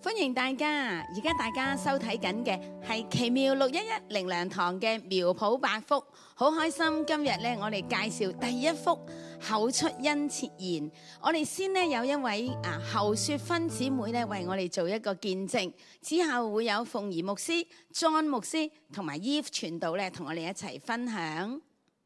歡迎大家，而家大家收睇緊嘅係奇妙611靈糧堂嘅苗圃8福，好開心今日咧，我哋介紹第一福口出恩切言。我哋先呢有一位侯雪芬姊妹咧為我哋做一個見證，之後會有鳳儀牧師、John 牧師同埋 Eve 傳道咧同我哋一齊分享。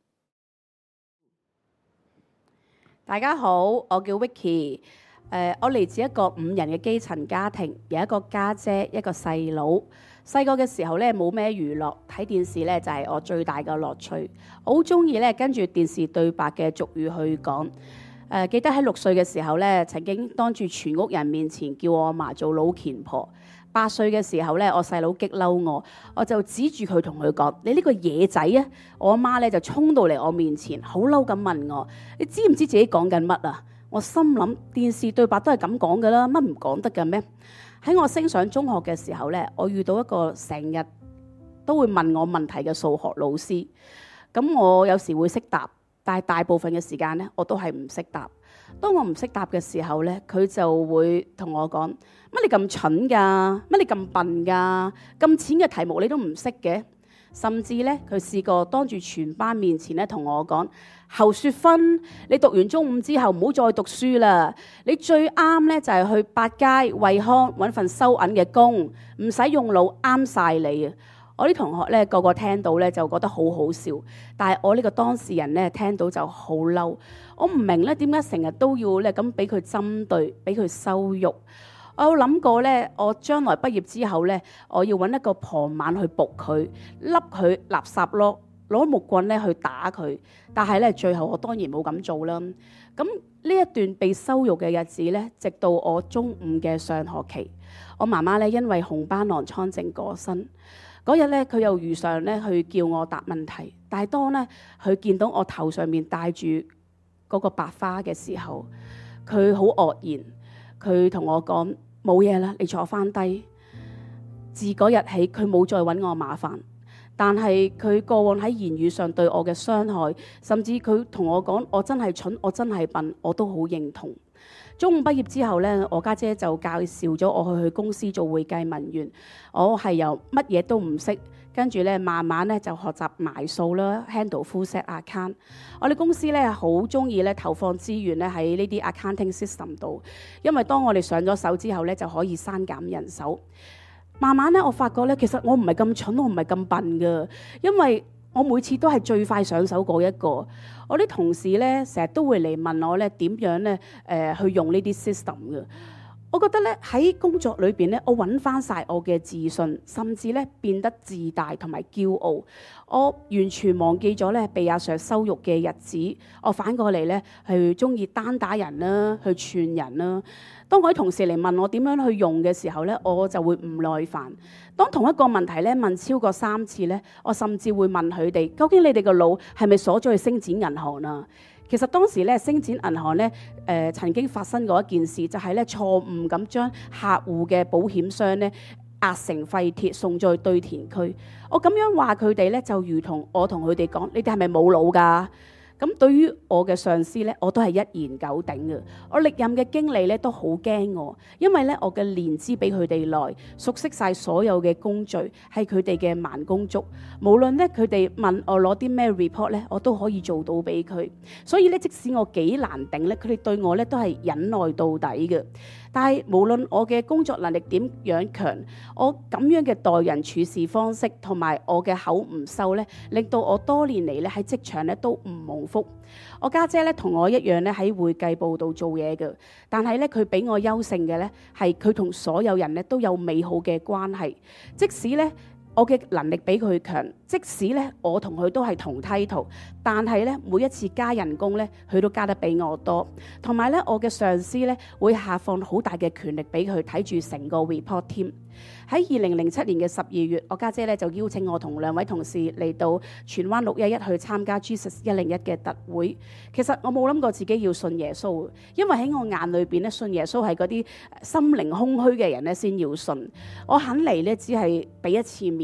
大家好，我叫 Vicky。我嚟自一個5人嘅基層家庭，有一個家姐，一個細佬。細個嘅時候咧冇咩娛樂，睇電視咧就係我最大嘅樂趣。我好中意咧跟住電視對白嘅俗語去講。記得喺6歲嘅時候咧，曾經當住全屋人面前叫我阿嫲做老虔婆。8歲嘅時候咧，我細佬激嬲我就指住佢同佢講：你呢個野仔啊！我阿媽咧就衝到嚟我面前，好嬲咁問我：你知唔知自己講緊乜啊？我心諗電視對白都係咁講㗎啦，乜唔講得㗎咩？喺我升上中學嘅時候咧，我遇到一個成日都會問我問題嘅數學老師。咁我有時會識答，但係大部分嘅時間咧，我都係唔識答。當我唔識答嘅時候咧，佢就會同我講：乜你咁蠢㗎？乜你咁笨㗎？咁淺嘅題目你都唔識嘅？甚至咧，佢試過當住全班面前咧同我講：侯雪芬，你讀完中五之後唔好再讀書啦，你最啱咧就係去百佳、惠康揾份收銀嘅工，唔使用腦，啱晒你啊！我啲同學咧個個聽到咧就覺得好好笑，但係我呢個當事人咧聽到就好嬲。我唔明咧點解成日都要咧咁俾佢針對，俾佢羞辱。我有諗過咧，我將來畢業之後咧，我要揾一個傍晚去捕佢，笠佢垃圾囉，攞木棍咧去打佢。但係咧，最後我當然冇咁做啦。咁呢一段被羞辱嘅日子咧，直到我中五嘅上學期，我媽媽咧因為紅斑狼瘡症過身。嗰日咧，佢又如常咧去叫我答問題，但係當咧佢見到我頭上面戴住嗰個白花嘅時候，佢好愕然，佢同我講：冇嘢啦，你坐翻低。自嗰日起，佢冇再揾我麻煩，但係佢過往喺言語上對我嘅傷害，甚至佢同我講我真係蠢，我真係笨，我都好認同。中五畢業之後咧，我家姐就介紹咗我去公司做會計文員。我係由乜嘢都唔識，跟住咧慢慢咧就學習埋數啦 ，handle full set account。我哋公司咧好中意咧投放資源咧喺呢啲 accounting system 度，因為當我哋上咗手之後咧就可以刪減人手。慢慢咧我發覺咧其實我唔係咁蠢，我唔係咁笨㗎，因為我每次都係最快上手嗰一個。我啲同事咧成日都會嚟問我咧點樣咧去用呢啲 system 嘅。我覺得咧喺工作裏邊咧，我揾翻晒我嘅自信，甚至咧變得自大同埋驕傲。我完全忘記咗咧被阿 Sir 羞辱嘅日子。我反過嚟咧係中意單打人啦，去串人啦。當我啲同事嚟問我點樣去用嘅時候咧，我就會唔耐煩。當同一個問題咧問超過3次咧，我甚至會問佢哋：究竟你哋個腦係咪鎖咗去星展銀行啊？其實當時咧，星展銀行咧曾經發生過一件事，就係咧錯誤咁將客戶嘅保險箱咧壓成廢鐵送咗去堆填區。我咁樣話佢哋咧，就如同我同佢哋講：你哋係咪冇腦㗎？咁對於我嘅上司咧，我都係一言九鼎嘅。我歷任嘅經理咧都好驚我，因為咧我嘅年資比佢哋耐，熟悉晒所有嘅工序，係佢哋嘅慢工足。無論咧佢哋問我攞啲咩 report 咧，我都可以做到俾佢。所以咧，即使我幾難頂咧，佢哋對我咧都係忍耐到底嘅。但係無論我嘅工作能力點樣強，我咁樣嘅待人處事方式同埋我嘅口唔收咧，令到我多年嚟咧喺職場咧都唔蒙福。我家姐咧同我一樣咧喺會計部度做嘢嘅，但係咧佢比我優勝嘅咧係佢同所有人咧都有美好嘅關係，即使咧我嘅能力比佢強，即使咧我同佢都係同title，但係咧每一次加人工咧，佢都加得比我多。同埋咧，我嘅上司咧會下放好大嘅權力俾佢睇住成個 report team。喺2007年嘅12月，我家姐咧就邀請我同2位同事嚟到荃灣611去參加 Jesus 101嘅特會。其實我冇諗過自己要信耶穌，因為喺我眼裏邊咧，信耶穌係嗰啲心靈空虛嘅人咧先要信。我肯嚟咧，只係俾一次面。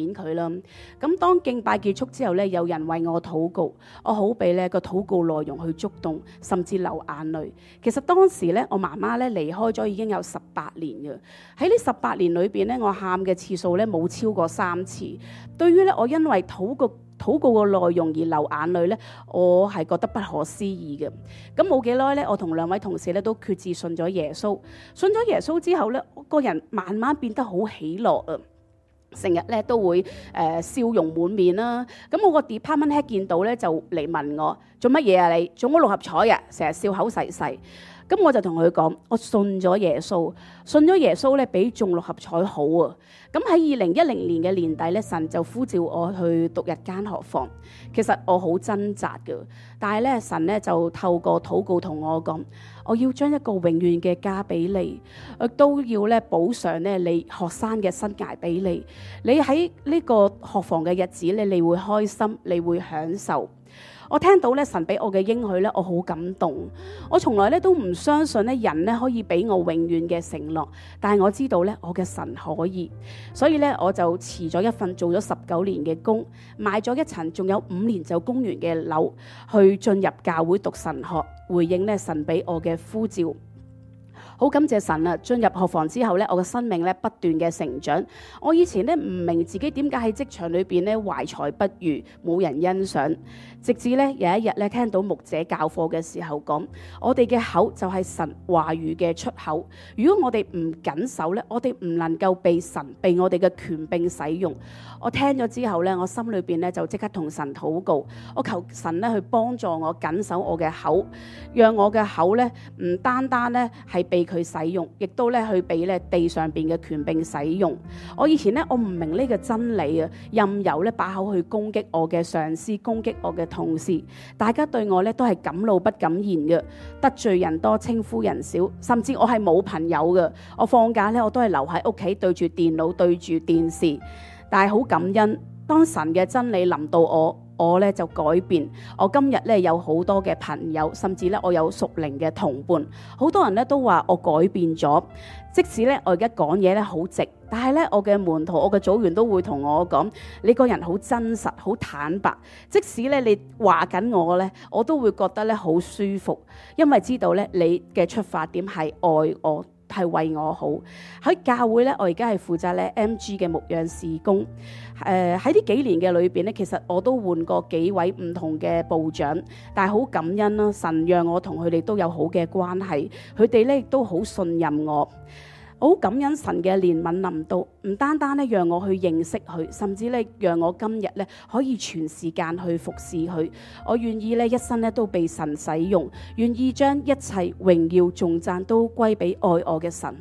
面佢啦。咁當敬拜結束之後咧，有人為我禱告，我好被咧個禱告內容去觸動，甚至流眼淚。其實當時咧，我媽媽咧離開咗已經有18年嘅。喺呢18年裏邊咧，我喊嘅次數咧冇超過3次。對於咧我因為禱告嘅內容而流眼淚咧，我係覺得不可思議嘅。咁冇幾耐咧，我同2位同事咧都決志信咗耶穌。信咗耶穌之後咧，我個人慢慢變得好喜樂啊！成日咧都會笑容滿面啦。咁我個 department head 見到咧就嚟問我做乜嘢啊？你中咗6合彩啊？成日笑口噬噬。咁我就同佢講，我信咗耶穌，信咗耶穌咧比中6合彩好啊！咁喺2010年嘅年底咧，神就呼召我去讀日間學房。其實我好掙扎嘅，但係咧神咧就透過禱告同我講，我要將一個永遠嘅家俾你，都要咧補償咧你學生嘅生涯俾你。你喺呢個學房嘅日子咧，你會開心，你會享受。我聽到咧神俾我嘅應許咧，我好感動。我從來咧都唔相信咧人咧可以俾我永遠嘅承諾，但係我知道咧我嘅神可以，所以咧我就辭咗一份做咗19年嘅工，買咗一層仲有5年就供完嘅樓，去進入教會讀神學，回應咧神俾我嘅呼召。好感謝神啊！進入學房之後咧，我嘅生命咧不斷嘅成長。我以前咧唔明自己點解喺職場裏邊咧懷才不遇，冇人欣賞。直至咧有一日咧聽到牧者教課嘅時候講，我哋嘅口就係神話語嘅出口。如果我哋唔謹守咧，我哋唔能夠被神被我哋嘅權柄使用。我聽咗之後咧，我心裏邊咧就即刻同神禱告，我求神咧去幫助我謹守我嘅口，讓我嘅口咧唔單單咧係被佢使用，亦都咧去俾咧地上邊嘅權柄使用。我以前咧我唔明呢個真理啊，任由咧把口去攻擊我嘅上司，攻擊我嘅同事，大家對我咧都係敢怒不敢言嘅，得罪人多，稱呼人少，甚至我係冇朋友嘅。我放假咧我都係留喺屋企對住電腦對住電視，但係好感恩，當神嘅真理臨到我咧就改變。我今日咧有好多嘅朋友，甚至咧我有屬靈嘅同伴，好多人咧都話我改變咗。即使咧我而家講嘢咧好直，但係咧我嘅門徒、我嘅組員都會同我講，你個人好真實、好坦白。即使咧你話緊我咧，我都會覺得咧好舒服，因為知道咧你嘅出發點係愛我，係為我好。喺教會咧，我而家係負責咧 MG 嘅牧養事工。喺呢幾年嘅裏邊咧，其實我都換過幾位唔同嘅部長，但係好感恩啦，神讓我同佢哋都有好嘅關係，佢哋咧亦都好信任我。我好感恩神嘅憐憫臨到，唔單單咧讓我去認識佢，甚至咧讓我今日咧可以全時間去服侍佢。我願意咧一生咧都被神使用，願意將一切榮耀頌讚都歸俾愛我嘅神。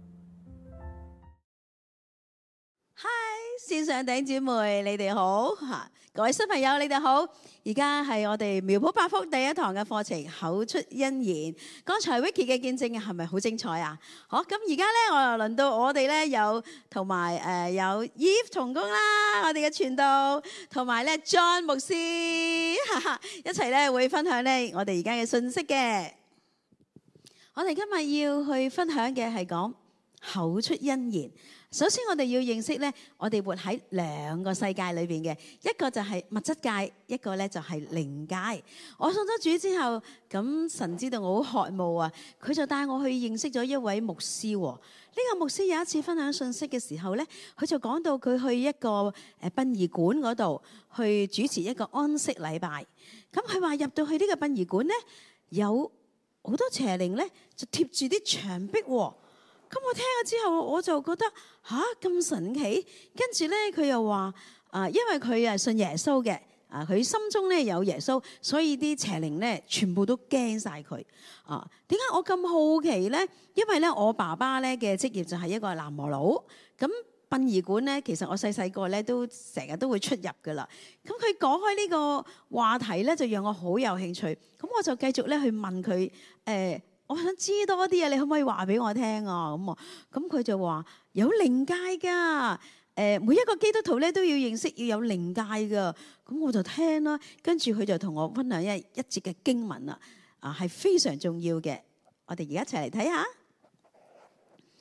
線上弟兄姊妹，你哋好嚇！各位新朋友，你哋好。而家係我哋苗圃8福第一堂嘅課程，口出恩言。剛才 Vicky 嘅見證係咪好精彩啊？好，咁而家咧，我又輪到我哋咧有同埋有 Eve 同工啦，我哋嘅傳道，同埋咧 John 牧師，一齊咧會分享咧我哋而家嘅信息嘅。我哋今日要去分享嘅係講口出恩言。首先我哋要認識咧，我哋活喺2個世界裏邊嘅，一個就係物質界，一個咧就係靈界。我信咗主之後，咁神知道我好渴慕啊，佢就帶我去認識咗一位牧師。呢個牧師有一次分享信息嘅時候咧，佢就講到佢去一個殯儀館嗰度去主持一個安息禮拜。咁佢話入到去呢個殯儀館咧，有好多邪靈咧就貼住啲牆壁喎。咁我聽咗之後，我就覺得咁神奇。跟住咧，佢又話因為佢係信耶穌嘅，佢心中咧有耶穌，所以啲邪靈咧全部都驚晒佢。點解我咁好奇咧？因為咧我爸爸咧嘅職業就係一個喃嘸佬。咁殯儀館咧，其實我細個咧都成日都會出入噶啦。咁佢講開呢個話題咧，就讓我好有興趣。咁我就繼續咧去問佢我想知多啲啊！你可唔可以話俾我聽啊？咁佢就話有靈界㗎。每一個基督徒咧都要認識要有靈界㗎。咁我就聽啦。跟住佢就同我分享一節嘅經文啦。係非常重要嘅。我哋而家一齊嚟睇下。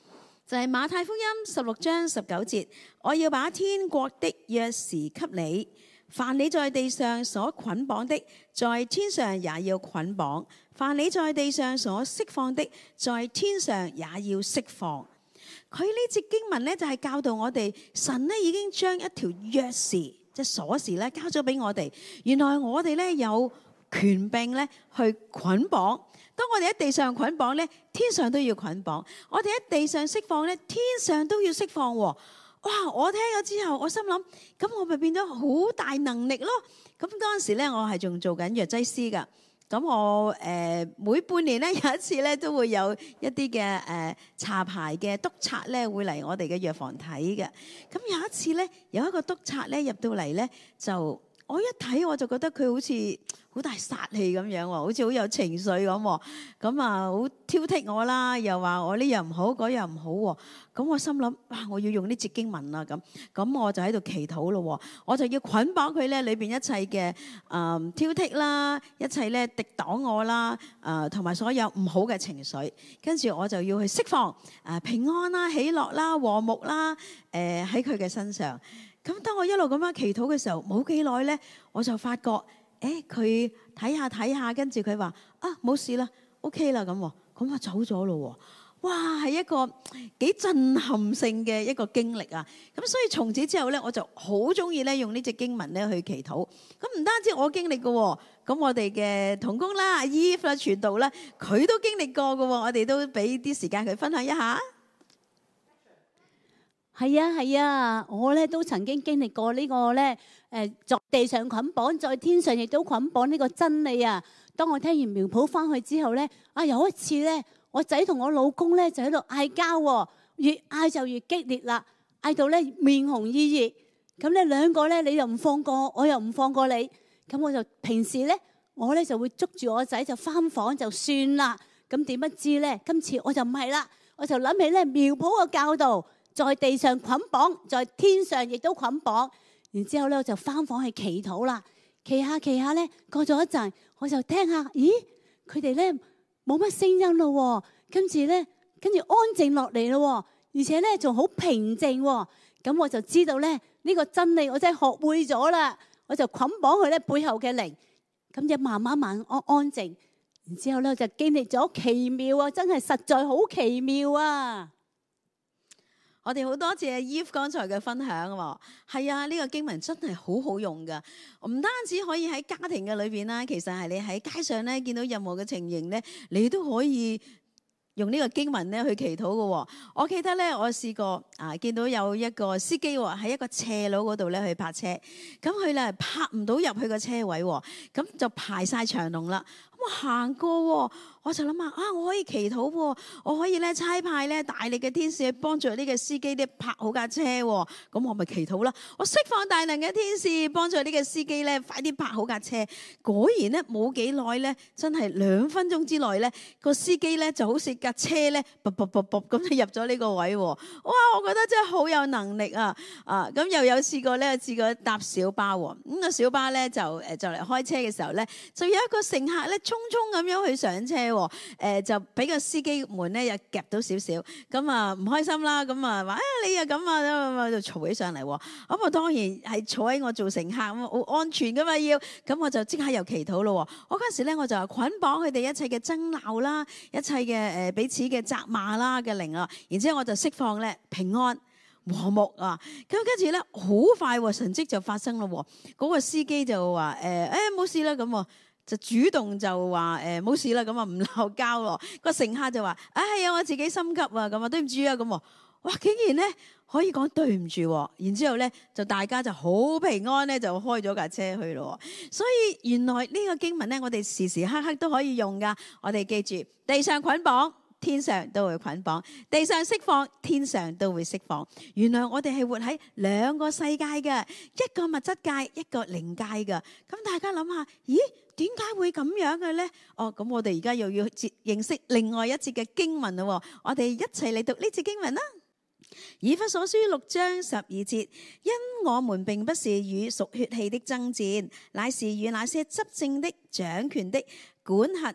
就係馬太福音16章19節，我要把天國的鑰匙給你，凡你在地上所捆綁的，在天上也要捆綁；凡你在地上所釋放的，在天上也要釋放。佢呢節經文咧就係教導我哋，神咧已經將一條鑰匙即係鎖匙咧交咗俾我哋。原來我哋咧有權柄咧去捆綁。當我哋喺地上捆綁咧，天上都要捆綁；我哋喺地上釋放咧，天上都要釋放。哇！我聽咗之後，我心諗，咁我咪變咗好大能力咯。咁當時咧，我係仲做緊藥劑師噶。咁我每半年咧有一次咧，都會有一啲嘅查牌嘅督察咧會嚟我哋嘅藥房睇嘅。咁有一次咧，有一個督察咧入到嚟咧，就我一睇我就覺得佢好似好大殺氣咁樣喎，好似好有情緒咁。咁啊，好挑剔我啦，又話我呢樣唔好，嗰樣唔好喎。咁我心諗，哇！我要用呢節經文啦，咁我就喺度祈禱咯。我就要捆綁佢咧，裏邊一切嘅挑剔啦，一切咧敵擋我啦，同埋所有唔好嘅情緒。跟住我就要去釋放平安啦、喜樂啦、和睦啦，喺佢嘅身上。咁當我一路咁樣祈禱嘅時候，冇幾耐咧，我就發覺，佢睇下，跟住佢話冇事啦 ，OK 啦咁我走咗咯。哇，係一個幾震撼性嘅一個經歷啊！咁所以從此之後咧，我就好中意咧用呢隻經文咧去祈禱。咁唔單止我經歷過，咁我哋嘅同工啦、阿 Eve 啦、傳道啦，佢都經歷過嘅。我哋都俾啲時間佢分享一下。 係啊，我咧都曾經經歷過呢個咧，在地上捆綁，在天上亦都捆綁呢個真理啊！當我聽完苗圃翻去之後咧，有一次咧，我仔同我老公咧就喺度嗌交，越嗌就越激烈啦，嗌到咧面紅耳熱。咁咧兩個咧，你又唔放過，我又唔放過你。咁我就平時咧，我咧就會捉住我仔就翻房就算啦。咁點不知咧，今次我就唔係啦，我就諗起咧苗圃嘅教導。在地上捆綁，在天上亦都捆綁。然之後咧，我就翻房去祈禱啦。祈下咧，過咗一陣，我就聽下，咦，佢哋咧冇乜聲音咯。跟住安靜落嚟咯，而且咧仲好平靜。咁我就知道咧呢個真理，我真係學會咗啦。我就捆綁佢咧背後嘅靈，咁就慢慢安靜。然之後咧就經歷咗奇妙啊，真係實在好奇妙啊！ 我哋好多謝 Eve 剛才嘅分享喎，係啊，呢個經文真係好好用噶，唔單止可以喺家庭嘅裏邊啦，其實係你喺街上咧見到任何嘅情形咧，你都可以用呢個經文咧去祈禱嘅。我記得咧，我試過見到有一個司機喺一個斜路嗰度咧去泊車，咁佢咧泊唔到入去個車位，咁就排晒長龍啦。咁我行過，我就諗下我可以祈禱喎，我可以咧差派咧大力嘅天使去幫助呢個司機咧泊好架車，咁我咪祈禱啦。我釋放大能嘅天使幫助呢個司機咧快啲泊好架車。果然咧冇幾耐咧，真係2分鐘之內咧，個司機咧就好似架車咧卜卜卜卜咁就入咗呢個位。哇！我覺得真係好有能力啊！咁又有試過搭小巴喎。咁個小巴咧就嚟開車嘅時候咧，就有一個乘客咧匆匆咁樣去上車。就俾個司機們咧又夾到少少，咁唔開心啦，咁話你又咁就嘈起上嚟。咁我當然係坐喺我做乘客，咁好安全噶嘛要，咁我就即刻又祈禱咯。我嗰時咧我就捆綁佢哋一切嘅爭鬧啦，一切嘅彼此嘅責罵啦嘅靈啊，然之後我就釋放咧平安和睦啊，咁跟住咧好快神蹟就發生咯。嗰個司機就話冇事啦咁。就主動就話冇事啦，咁唔鬧交咯。個乘客就話係啊，我自己心急啊，咁對唔住啊，咁哇竟然咧可以講對唔住，然之後咧就大家就好平安咧就開咗架車去咯。所以原來呢個經文咧，我哋時時刻刻都可以用噶。我哋記住，地上捆綁，天上都會捆綁；地上釋放，天上都會釋放。原來我哋係活喺2個世界嘅，一個物質界，一個靈界嘅。咁大家諗下，咦？點解會咁樣嘅咧？咁我哋而家又要認識另外一節嘅經文啦。我哋一齊嚟讀呢節經文啦。以弗所書6章12節，因我們並不是與屬血氣的爭戰，乃是與那些執政的、掌權的、管轄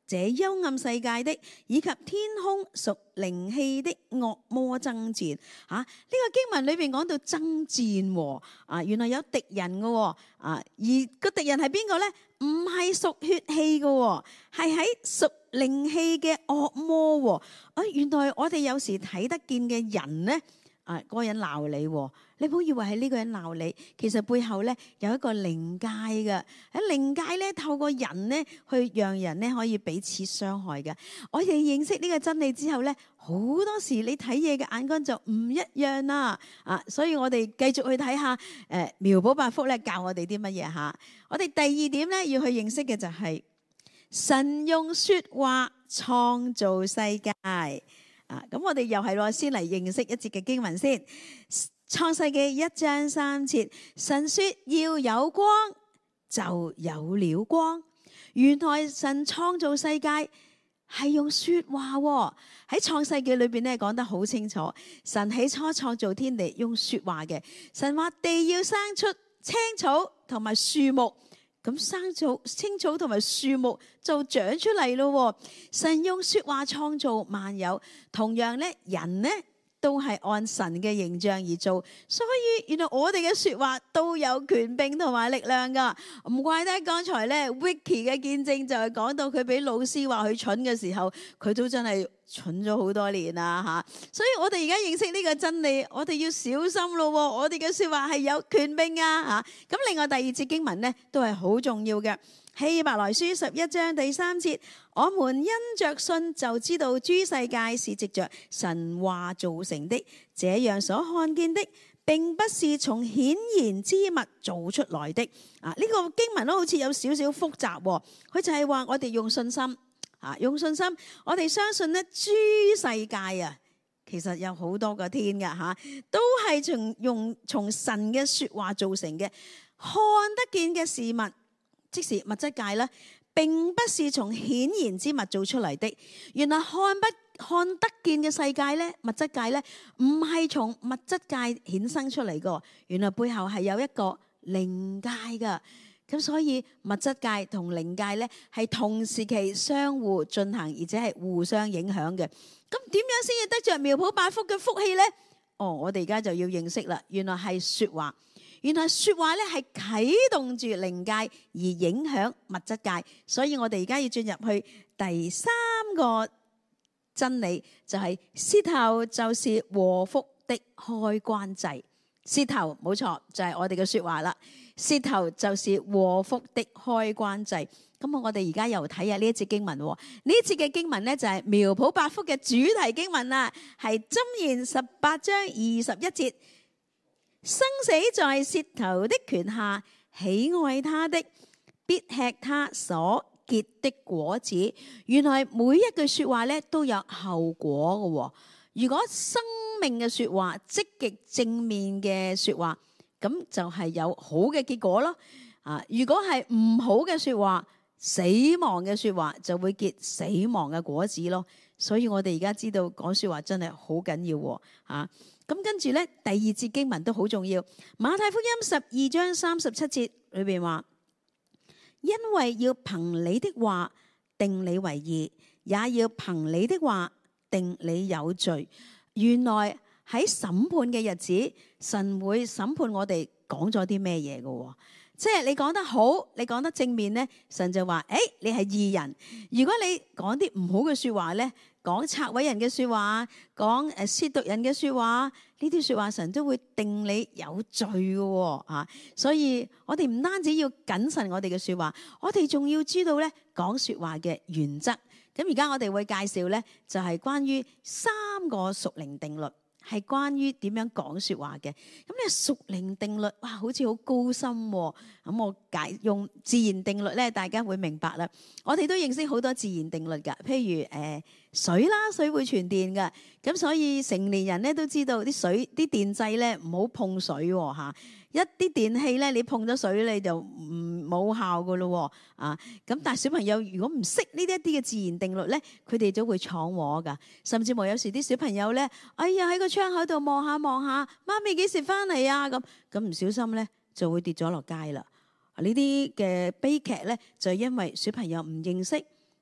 這幽暗世界的，以及天空屬靈氣的惡魔爭戰。呢個經文裏邊講到爭戰喎，原來有敵人嘅喎，而個敵人係邊個咧？唔係屬血氣嘅喎，係喺屬靈氣嘅惡魔喎。原來我哋有時睇得見嘅人咧，嗰個人鬧你喎，你唔好以為係呢個人鬧你，其實背後咧有一個靈界嘅。喺靈界咧，透過人咧去讓人咧可以彼此傷害嘅。我哋認識呢個真理之後咧，好多時你睇嘢嘅眼光就唔一樣啦。所以我哋繼續去睇下苗寶百福咧教我哋啲乜嘢嚇。我哋第二點咧要去認識嘅就係神用說話創造世界。咁我哋又係咯，先嚟認識一節嘅經文先。創世記1章3節，神說要有光，就有了光。原來神創造世界係用說話喎。喺創世記裏邊咧講得好清楚，神起初創造天地用說話嘅。神話地要生出青草同埋樹木。咁青草同埋樹木就長出嚟咯。神用說話創造萬有，同樣咧人咧都係按神嘅形象而做，所以原來我哋嘅說話都有權柄同埋力量噶。唔怪得剛才咧 Vicky 嘅見證就係講到佢俾老師話佢蠢嘅時候，佢都真係蠢咗好多年啦吓。所以我哋而家認識呢個真理，我哋要小心咯。我哋嘅說話係有權柄啊吓。咁另外第二節經文咧都係好重要嘅。希伯來書11章第3節，我們因着信就知道諸世界是藉着神話造成的，這樣所看見的並不是從顯然之物做出來的。呢個經文都好似有少少複雜，佢就係話我哋用信心，用信心，我哋相信咧諸世界啊，其實有好多個天噶都係從神嘅說話造成嘅，看得見嘅事物。即是物質界咧，並不是從顯然之物做出嚟的。原來看得見嘅世界咧，物質界咧，唔係從物質界衍生出嚟嘅。原來背後係有一個靈界噶。咁所以物質界同靈界咧係同時期相互進行，而且係互相影響嘅。咁點樣先至得着苗圃百福嘅福氣咧？我哋而家就要認識啦。原來係說話。原來說話咧係啟動住靈界而影響物質界，所以我哋而家要進入去第三個真理，就係舌頭就是禍福的開關掣。舌頭冇錯，就係我哋嘅說話啦。舌頭就是禍福的開關掣。咁我哋而家又睇下呢一節經文。呢一節嘅經文咧就係苗圃百福嘅主題經文啦，係箴言18章21節。生死在舌頭的權下，喜愛他的必吃他所結的果子。原來每一句說話咧都有後果嘅。如果生命嘅說話，積極正面嘅說話，咁就係有好嘅結果咯。如果係唔好嘅說話，死亡嘅說話就會結死亡嘅果子咯。所以我哋而家知道講說話真係好緊要吓。咁跟住咧，第二節經文都好重要。馬太福音12章37節裏邊話，因為要憑你的話定你為義，也要憑你的話定你有罪。原來喺審判嘅日子，神會審判我哋講咗啲咩嘢嘅。即係你講得好，你講得正面咧，神就話：你係義人。如果你講啲唔好嘅說話咧，講拆毀人嘅說話，講褻瀆人嘅說話，呢啲說話神都會定你有罪嘅。所以我哋唔單止要謹慎我哋嘅說話，我哋仲要知道咧講說話嘅原則。咁而家我哋會介紹咧，就係關於3個屬靈定律。係關於點樣講說話嘅。咁呢屬靈定律，哇，好似好高深喎。咁我用自然定律咧，大家會明白啦。我哋都認識好多自然定律㗎，譬如水啦，水會傳電㗎。咁所以成年人咧都知道啲啲電掣咧唔好碰水喎嚇。一啲電器咧，你碰咗水你就冇效噶咯喎。咁但係小朋友如果唔識呢一啲嘅自然定律咧，佢哋就會闖禍噶。甚至乎有時啲小朋友咧，哎呀喺個窗口度望下望下，媽咪幾時翻嚟啊？咁唔小心咧就會跌咗落街啦。呢啲嘅悲劇咧就係因為小朋友唔認識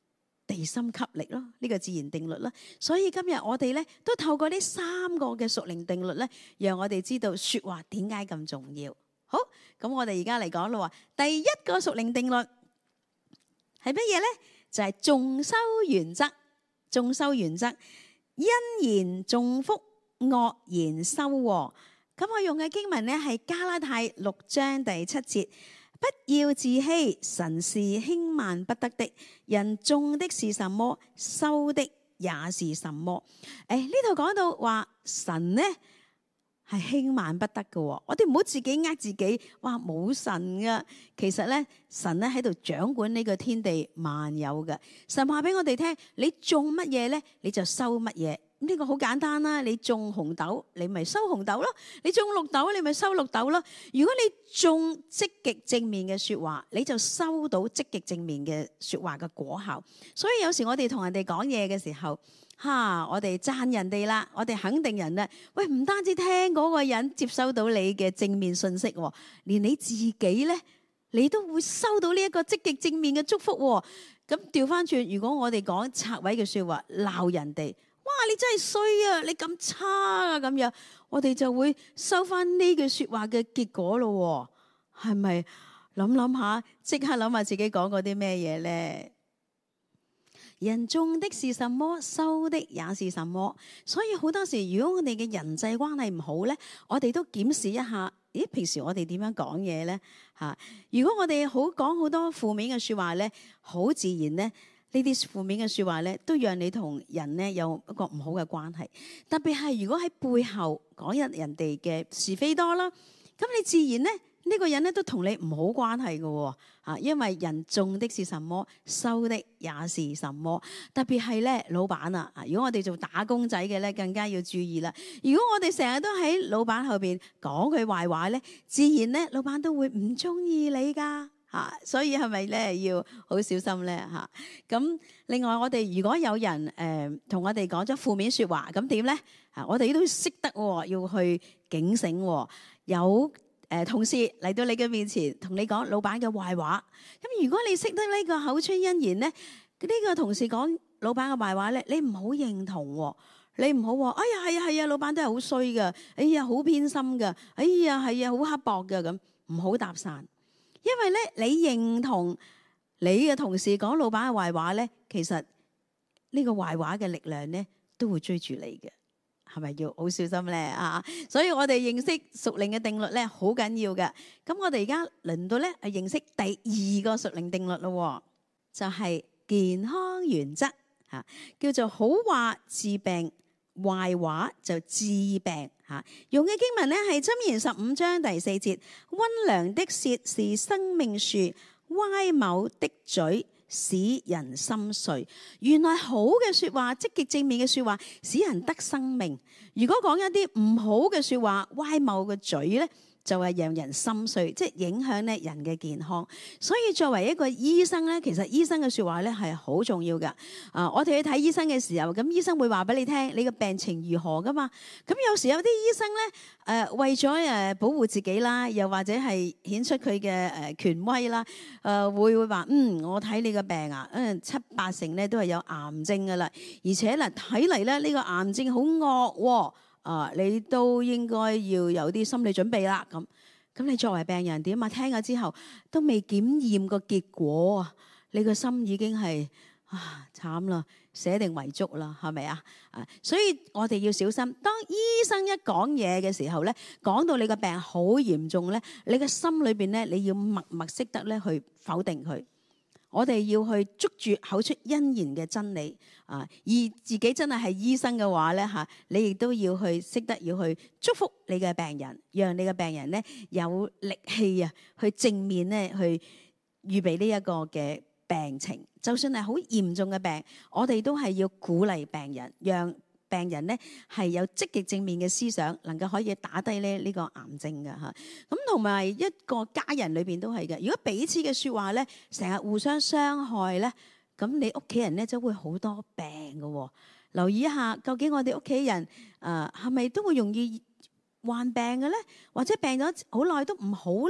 地心吸力咯，呢個自然定律啦。所以今日我哋咧都透過呢3個嘅屬靈定律咧，讓我哋知道說話點解咁重要。好，咁我哋而家嚟講咯，第一個屬靈定律係乜嘢咧？就係重修原則。重修原則，恩言重福，惡言收禍。咁我用嘅經文咧係加拉太6章第7節。不要自欺，神是輕慢不得的。人種的是什麼，收的也是什麼。呢度講到話神呢係輕慢不得嘅。我哋唔好自己呃自己，話冇神噶。其實咧，神咧喺度掌管呢個天地萬有嘅。神話俾我哋聽，你種乜嘢咧，你就收乜嘢。呢個好簡單啦，你種紅豆，你咪收紅豆咯；你種綠豆，你咪收綠豆咯。如果你種積極正面嘅說話，你就收到積極正面嘅說話嘅果效。所以有時我哋同人哋講嘢嘅時候，我哋讚人哋啦，我哋肯定人啦。喂，唔單止聽嗰個人接收到你嘅正面信息，連你自己咧，你都會收到呢一個積極正面嘅祝福。咁調翻轉，如果我哋講拆毀嘅說話，鬧人哋。哇！你真係衰啊！你咁差啊！咁樣，我哋就會收翻呢句說話嘅結果咯。係咪諗下，即刻諗下自己講過啲咩嘢咧？人種的是什麼，收的也是什麼。所以好多時，如果我哋嘅人際關係唔好咧，我哋都檢視一下。咦，平時我哋點樣講嘢咧？如果我哋講好多負面嘅說話咧，好自然咧。呢啲負面嘅說話咧，都讓你同人咧有一個唔好嘅關係。特別係如果喺背後講人哋嘅是非多啦，咁你自然咧呢個人咧都同你唔好關係嘅。因為人種的是什麼，收的也是什麼。特別係咧老闆啊，如果我哋做打工仔嘅咧，更加要注意啦。如果我哋成日都喺老闆後邊講佢壞話咧，自然咧老闆都會唔中意你噶。所以係咪咧要好小心咧？咁另外我哋如果有人同我哋講咗負面說話，咁點咧？我哋都識得要去警醒。有同事嚟到你嘅面前同你講老闆嘅壞話，咁如果你識得呢個口出恩言咧，呢個同事講老闆嘅壞話咧，你唔好認同。你唔好話哎呀係啊，老闆都係好衰噶，哎呀好偏心噶，哎呀係啊好刻薄噶，咁唔好搭訕。因為咧，你認同你嘅同事講老闆嘅壞話咧，其實呢個壞話嘅力量咧都會追住你嘅，係咪要好小心咧？所以我哋認識屬靈嘅定律咧好緊要嘅。咁我哋而家輪到咧係認識第2個屬靈定律咯，就係健康原則，叫做好話治病，壞話就治病。用嘅經文咧係箴言15章第4節，溫良的舌是生命樹，歪謬的嘴使人心碎。原來好嘅說話，積極正面嘅說話，使人得生命。如果講一啲唔好嘅說話，歪謬嘅嘴咧，就係讓人心碎，即係影響咧人嘅健康。所以作為一個醫生咧，其實醫生嘅說話咧係好重要㗎。我哋去睇醫生嘅時候，咁醫生會話俾你聽你嘅病情如何噶嘛。咁有時有啲醫生咧，為咗保護自己啦，又或者係顯出佢嘅權威啦，會話我睇你嘅病啊，7、8成咧都係有癌症噶啦，而且嗱睇嚟咧呢個癌症好惡。你都應該要有啲心理準備啦。咁你作為病人點啊？聽咗之後都未檢驗個結果啊，你個心已經係慘啦，寫定遺囑啦，係咪啊？所以我哋要小心。當醫生一講嘢嘅時候咧，講到你個病好嚴重咧，你嘅心裏邊咧，你要默默識得咧去否定佢。我哋要去捉住口出恩言嘅真理，而自己真係醫生嘅話咧，你亦都要去識得要去祝福你嘅病人，讓你嘅病人咧有力氣啊，去正面咧去預備呢一個嘅病情。就算係好嚴重嘅病，我哋都係要鼓勵病人，讓病人咧係有積極正面嘅思想，能夠可以打低咧呢個癌症嘅嚇。咁同埋一個家人裏邊都係嘅。如果彼此嘅説話咧成日互相傷害咧，咁你屋企人咧就會好多病嘅。留意一下，究竟我哋屋企人係咪都會容易患病嘅咧？或者病咗好耐都唔好咧？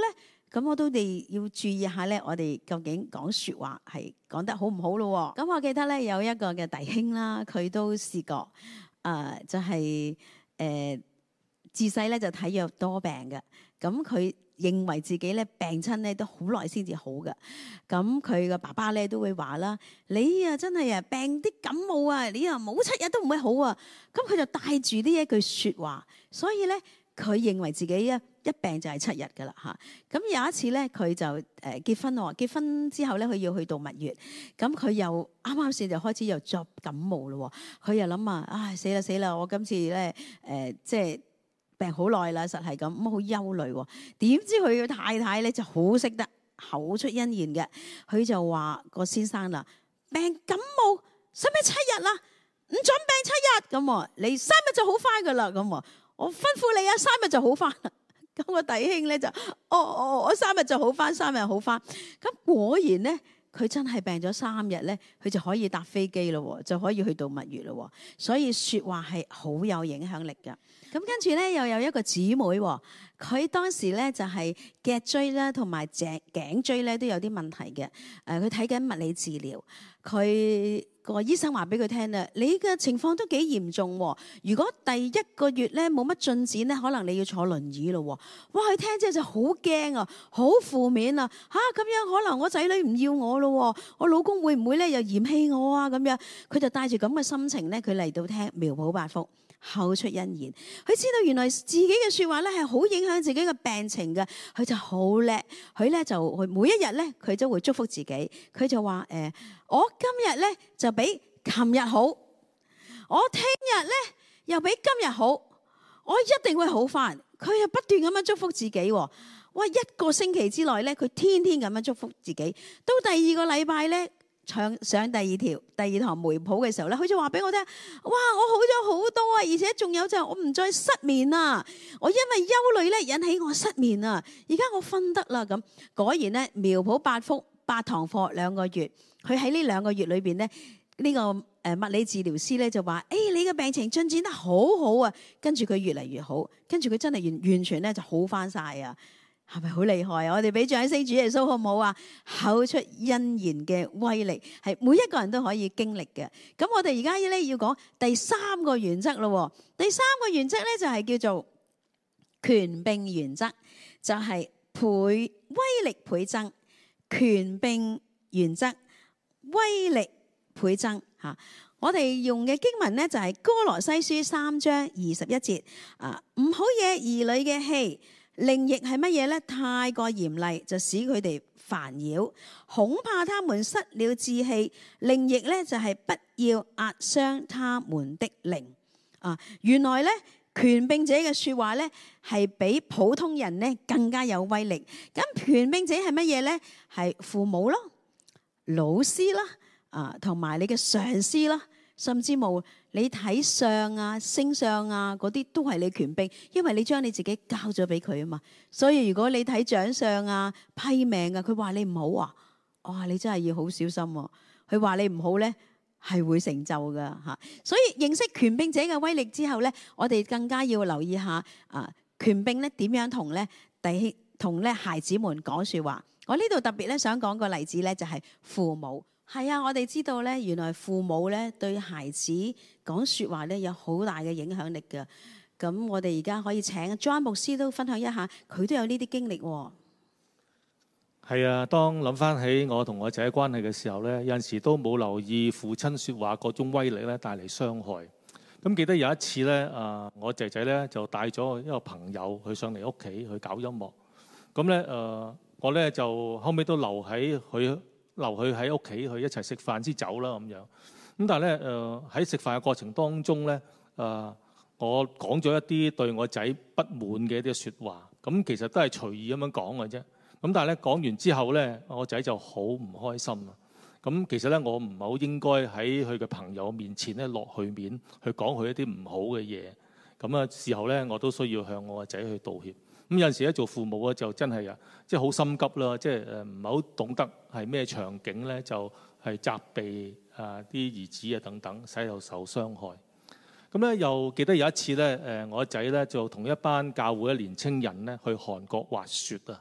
咁我都哋要注意下咧，我哋究竟講説話係講得好唔好咯？咁我記得咧有一個嘅弟兄啦，佢都試過就係自細咧就體弱多病嘅，咁佢認為自己咧病親咧都好耐先至好嘅，咁佢嘅爸爸咧都會話啦：你啊真係啊病啲感冒啊，你啊冇7日都唔會好啊！咁佢就帶住呢一句説話，所以咧佢認為自己一病就係7日噶啦嚇。咁有一次咧，佢就結婚喎，結婚之後咧佢要去度蜜月，咁佢又啱啱先就開始又作感冒咯喎，佢又諗啊，唉死啦死啦，我今次咧即係病好耐啦，實係咁好憂慮喎。點知佢嘅太太咧就好識得口出恩言嘅，佢就話個先生啦：病感冒使唔使7日啦？唔準病7日咁喎，你3日就好翻噶啦咁喎。我吩咐你啊，3日就好翻啦。咁個弟兄咧就我3日就好翻，3日好翻。咁果然咧，佢真係病咗3日咧，佢就可以搭飛機咯，就可以去度蜜月咯。所以説話係好有影響力㗎。咁跟住咧又有一個姊妹喎，佢當時咧就係脊椎啦同埋頸椎咧都有啲問題嘅。佢睇緊物理治療，佢個醫生話俾佢聽啦，你嘅情況都幾嚴重喎。如果第1個月咧冇乜進展咧，可能你要坐輪椅咯。哇！佢聽之後就好驚啊，好負面啊嚇！咁樣可能我仔女唔要我咯，我老公會唔會咧又嫌棄我啊？咁樣佢就帶住咁嘅心情咧，佢嚟到聽苗圃八福。口出恩言，佢知道原來自己嘅説話咧係好影響自己嘅病情嘅，佢就好叻。佢咧就每一日咧，佢都會祝福自己。佢就話我今日咧就比琴日好，我聽日咧又比今日好，我一定會好翻。佢又不斷咁樣祝福自己。哇！1個星期之內咧，佢天天咁樣祝福自己。到第2個禮拜咧，上第二堂梅普嘅時候咧，佢就話俾我聽：哇！我好咗好多啊，而且仲有就係我唔再失眠啊！我因為憂慮咧引起我失眠啊，而家我瞓得啦咁。果然咧，苗圃八福8堂課2個月，佢喺呢2個月裏邊咧，呢個物理治療師咧就話：你嘅病情進展得好好啊！跟住佢越嚟越好，跟住佢真係完全咧就好翻晒啊！係咪好厲害啊？我哋俾掌聲主耶穌好唔好啊？口出恩言嘅威力係每一個人都可以經歷嘅。咁我哋而家咧要講第3個原則咯。第3個原則咧就係叫做權柄原則，就係威力倍增。權柄原則，威力倍增嚇。我哋用嘅經文咧就係歌羅西書3章21節啊，唔好惹兒女嘅氣。另譯係乜嘢咧？太過嚴厲就使佢哋煩擾，恐怕他們失了志氣。另譯咧就係不要壓傷他們的靈。啊，原來咧權柄者嘅説話咧係比普通人咧更加有威力。咁權柄者係乜嘢咧？係父母咯、老師啦、同埋你嘅上司啦。甚至冇你睇相啊、星相啊嗰啲都係你權柄，因為你將你自己交咗俾佢啊嘛。所以如果你睇掌相啊、批命啊，佢話你唔好啊，哇！你真係要好小心喎。佢話你唔好咧，係會成就噶嚇。所以認識權柄者嘅威力之後咧，我哋更加要留意下權柄咧點樣同孩子們講説話。我呢度特別咧想講個例子咧，就係父母。係啊，我哋知道咧，原來父母咧對孩子講説話咧有好大嘅影響力嘅。咁我哋而家可以請莊牧師都分享一下，佢都有呢啲經歷喎。 係啊，當諗翻起我同我仔關係嘅時候咧，有陣時都冇留意父親説話嗰種威力咧帶嚟傷害。咁記得有一次咧，我仔仔咧就帶咗一個朋友去上嚟屋企去搞音樂。咁咧我咧就後尾都留佢喺屋企去一齊食飯先走啦咁樣。咁但係咧喺食飯嘅過程當中咧，我講咗一啲對我仔不滿嘅一啲説話。咁其實都係隨意咁樣講嘅啫。咁但係咧講完之後咧，我仔就好唔開心啊。咁其實咧我唔係好應該喺佢嘅朋友面前咧落去面去講佢一啲唔好嘅嘢。咁啊事後咧我都需要向我個仔去道歉。咁有陣時咧做父母咧就真係即係好心急啦，即係唔係好懂得係咩場景咧就係責備啲兒子啊等等，使到受傷害。咁咧又記得有一次咧我仔咧就同一班教會嘅年青人咧去韓國滑雪啊。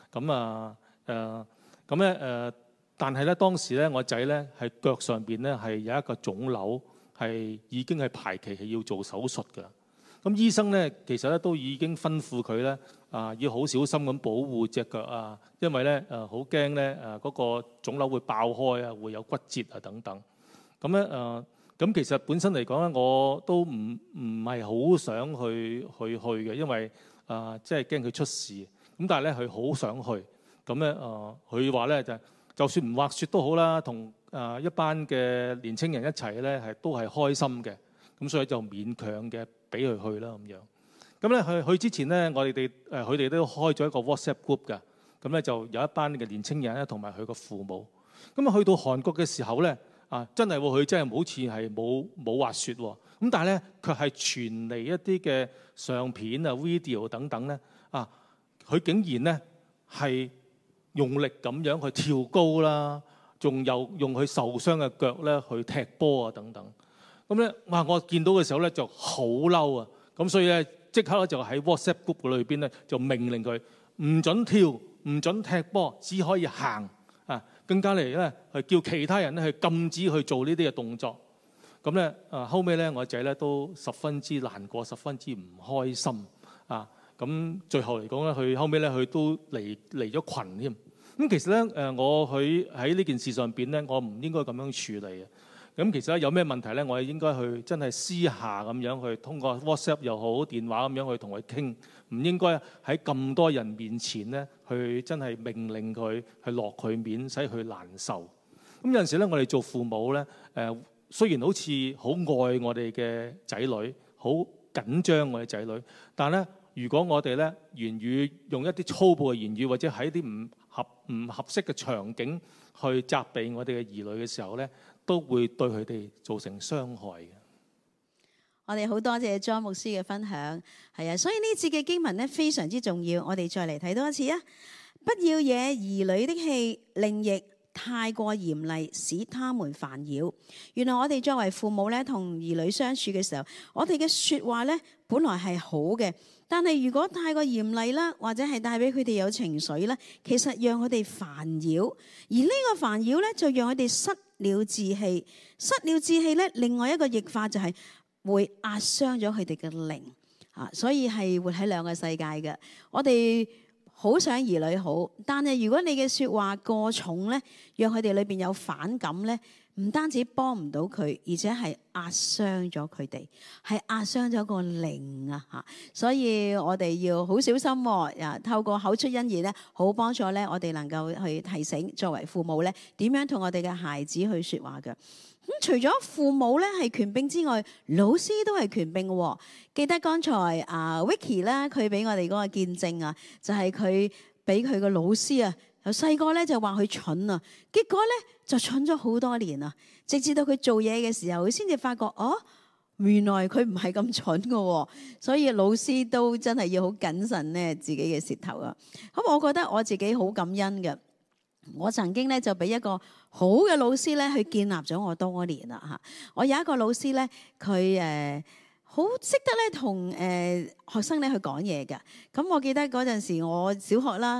但係咧當時咧我仔咧係腳上邊咧係有一個腫瘤，係已經係排期係要做手術㗎。咁醫生咧其實咧都已經吩咐佢咧要好小心咁保護隻腳啊，因為咧好驚咧嗰個腫瘤會爆開啊，會有骨折啊等等。咁其實本身嚟講咧，我都唔係好想去嘅，因為即係驚佢出事。咁但係咧佢好想去，咁咧佢話咧就算唔滑雪都好啦，同一班嘅年青人一齊咧都係開心嘅。咁所以就勉強嘅俾佢去啦咁樣。咁咧去之前咧，佢哋都開咗一個 WhatsApp group 㗎。咁咧就有一班嘅年青人咧，同埋佢個父母。咁去到韓國嘅時候咧，真係佢真係好似係冇滑雪喎。咁但係咧，佢係傳嚟一啲嘅相片啊、video 等等咧，佢竟然咧係用力咁樣去跳高啦，仲有用佢受傷嘅腳咧去踢波啊等等。咁咧，我見到嘅時候咧就好嬲啊！咁所以咧即刻咧就喺 WhatsApp group 裏邊咧就命令佢唔准跳、唔准踢波，只可以行啊！更加嚟咧係叫其他人咧去禁止去做呢啲嘅動作。咁咧後尾咧我仔咧都十分之難過、十分之唔開心啊！咁最後嚟講咧，佢後尾咧佢都離咗群添。咁其實咧我喺呢件事上邊咧，我唔應該咁樣處理嘅。咁其實咧有咩問題咧，我係應該去真係私下咁樣去通過 WhatsApp 又好電話咁樣去同佢傾，唔應該喺咁多人面前咧去真係命令佢去落佢面，使佢難受。咁有陣時咧，我哋做父母咧，雖然好似好愛我哋嘅仔女，好緊張我哋仔女，但係咧，如果我哋咧言語用一啲粗暴嘅言語，或者喺啲唔合適嘅場景去責備我哋嘅兒女嘅時候咧，都會對佢哋造成傷害嘅。 我哋好多謝莊牧師嘅分享，係啊，所以呢節嘅經文咧非常之重要。我哋再嚟睇多一次啊！不要惹兒女的氣，令亦太過嚴厲，使他們煩擾。原來我哋作為父母咧，同兒女相處嘅時候，我哋嘅説話咧本來係好嘅，但係如果太過嚴厲啦，或者係帶俾佢哋有情緒咧，其實讓佢哋煩擾，而呢個煩擾咧就讓佢哋失了志氣。失了志氣咧，另外一個譯法就係會壓傷咗佢哋嘅靈啊，所以係活喺兩個世界嘅。我哋好想兒女好，但係如果你嘅説話過重咧，讓佢哋裏邊有反感咧，唔單止幫唔到佢，而且係壓傷咗佢哋，係壓傷咗個靈啊嚇！所以我哋要好小心喎，透過口出恩言咧，好幫助咧，我哋能夠去提醒作為父母咧，點樣同我哋嘅孩子去説話嘅。咁除咗父母咧係權柄之外，老師都係權柄嘅。記得剛才Vicky 咧，佢俾我哋嗰個見證啊，就係佢俾佢個老師啊，由細個咧就話佢蠢啊，結果咧就蠢咗好多年啊，直至到佢做嘢嘅時候，佢先至發覺原來佢唔係咁蠢嘅。所以老師都真係要好謹慎咧自己嘅舌頭啊。咁我覺得我自己好感恩嘅。我曾經咧就俾一個好嘅老師咧去建立咗我多年啦嚇。我有一個老師咧，佢好識得咧同學生咧去講嘢嘅。咁我記得嗰陣時我小學啦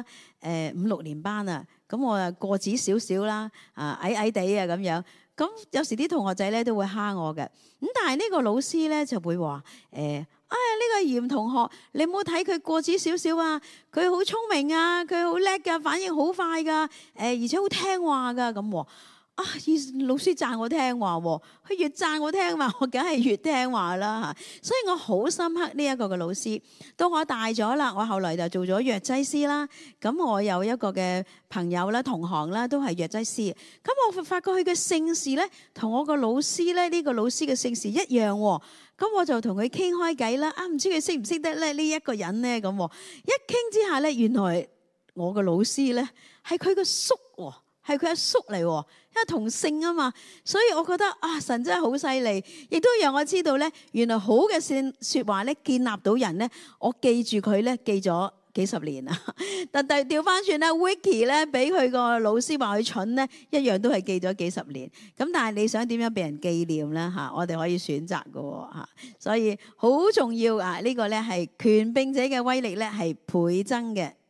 5、6年班啊，咁我啊個子少少啦，矮矮地啊咁樣。咁有時啲同學仔咧都會蝦我嘅。咁但係呢個老師咧就會話呢個嚴同學，你冇睇佢個子少少啊，佢好聰明啊，佢好叻噶，反應好快噶，而且好聽話噶咁。老師讚我聽話，佢越讚我聽話，我梗係越聽話啦嚇。所以我好深刻呢一個嘅老師。到我大咗啦，我後來就做咗藥劑師啦。咁我有一個嘅朋友啦、同行啦，都係藥劑師。咁我發覺佢嘅姓氏咧，同我個老師咧呢個老師嘅姓氏一樣喎。咁我就同佢傾開偈啦。唔知佢識唔識得咧呢一個人咧咁。一傾之下咧，原來我個老師咧係佢個叔喎。係佢阿叔嚟，因為同姓啊嘛，所以我覺得神真係好犀利，亦都讓我知道咧，原來好嘅説話咧建立到人咧，我記住佢咧記咗幾十年啊。但係調翻轉咧 ，Vicky 咧俾佢個老師話佢蠢咧，一樣都係記咗幾十年。咁但係你想點樣俾人紀念咧嚇？我哋可以選擇嘅嚇，所以好重要啊！呢個咧係權柄者嘅威力咧係倍增嘅。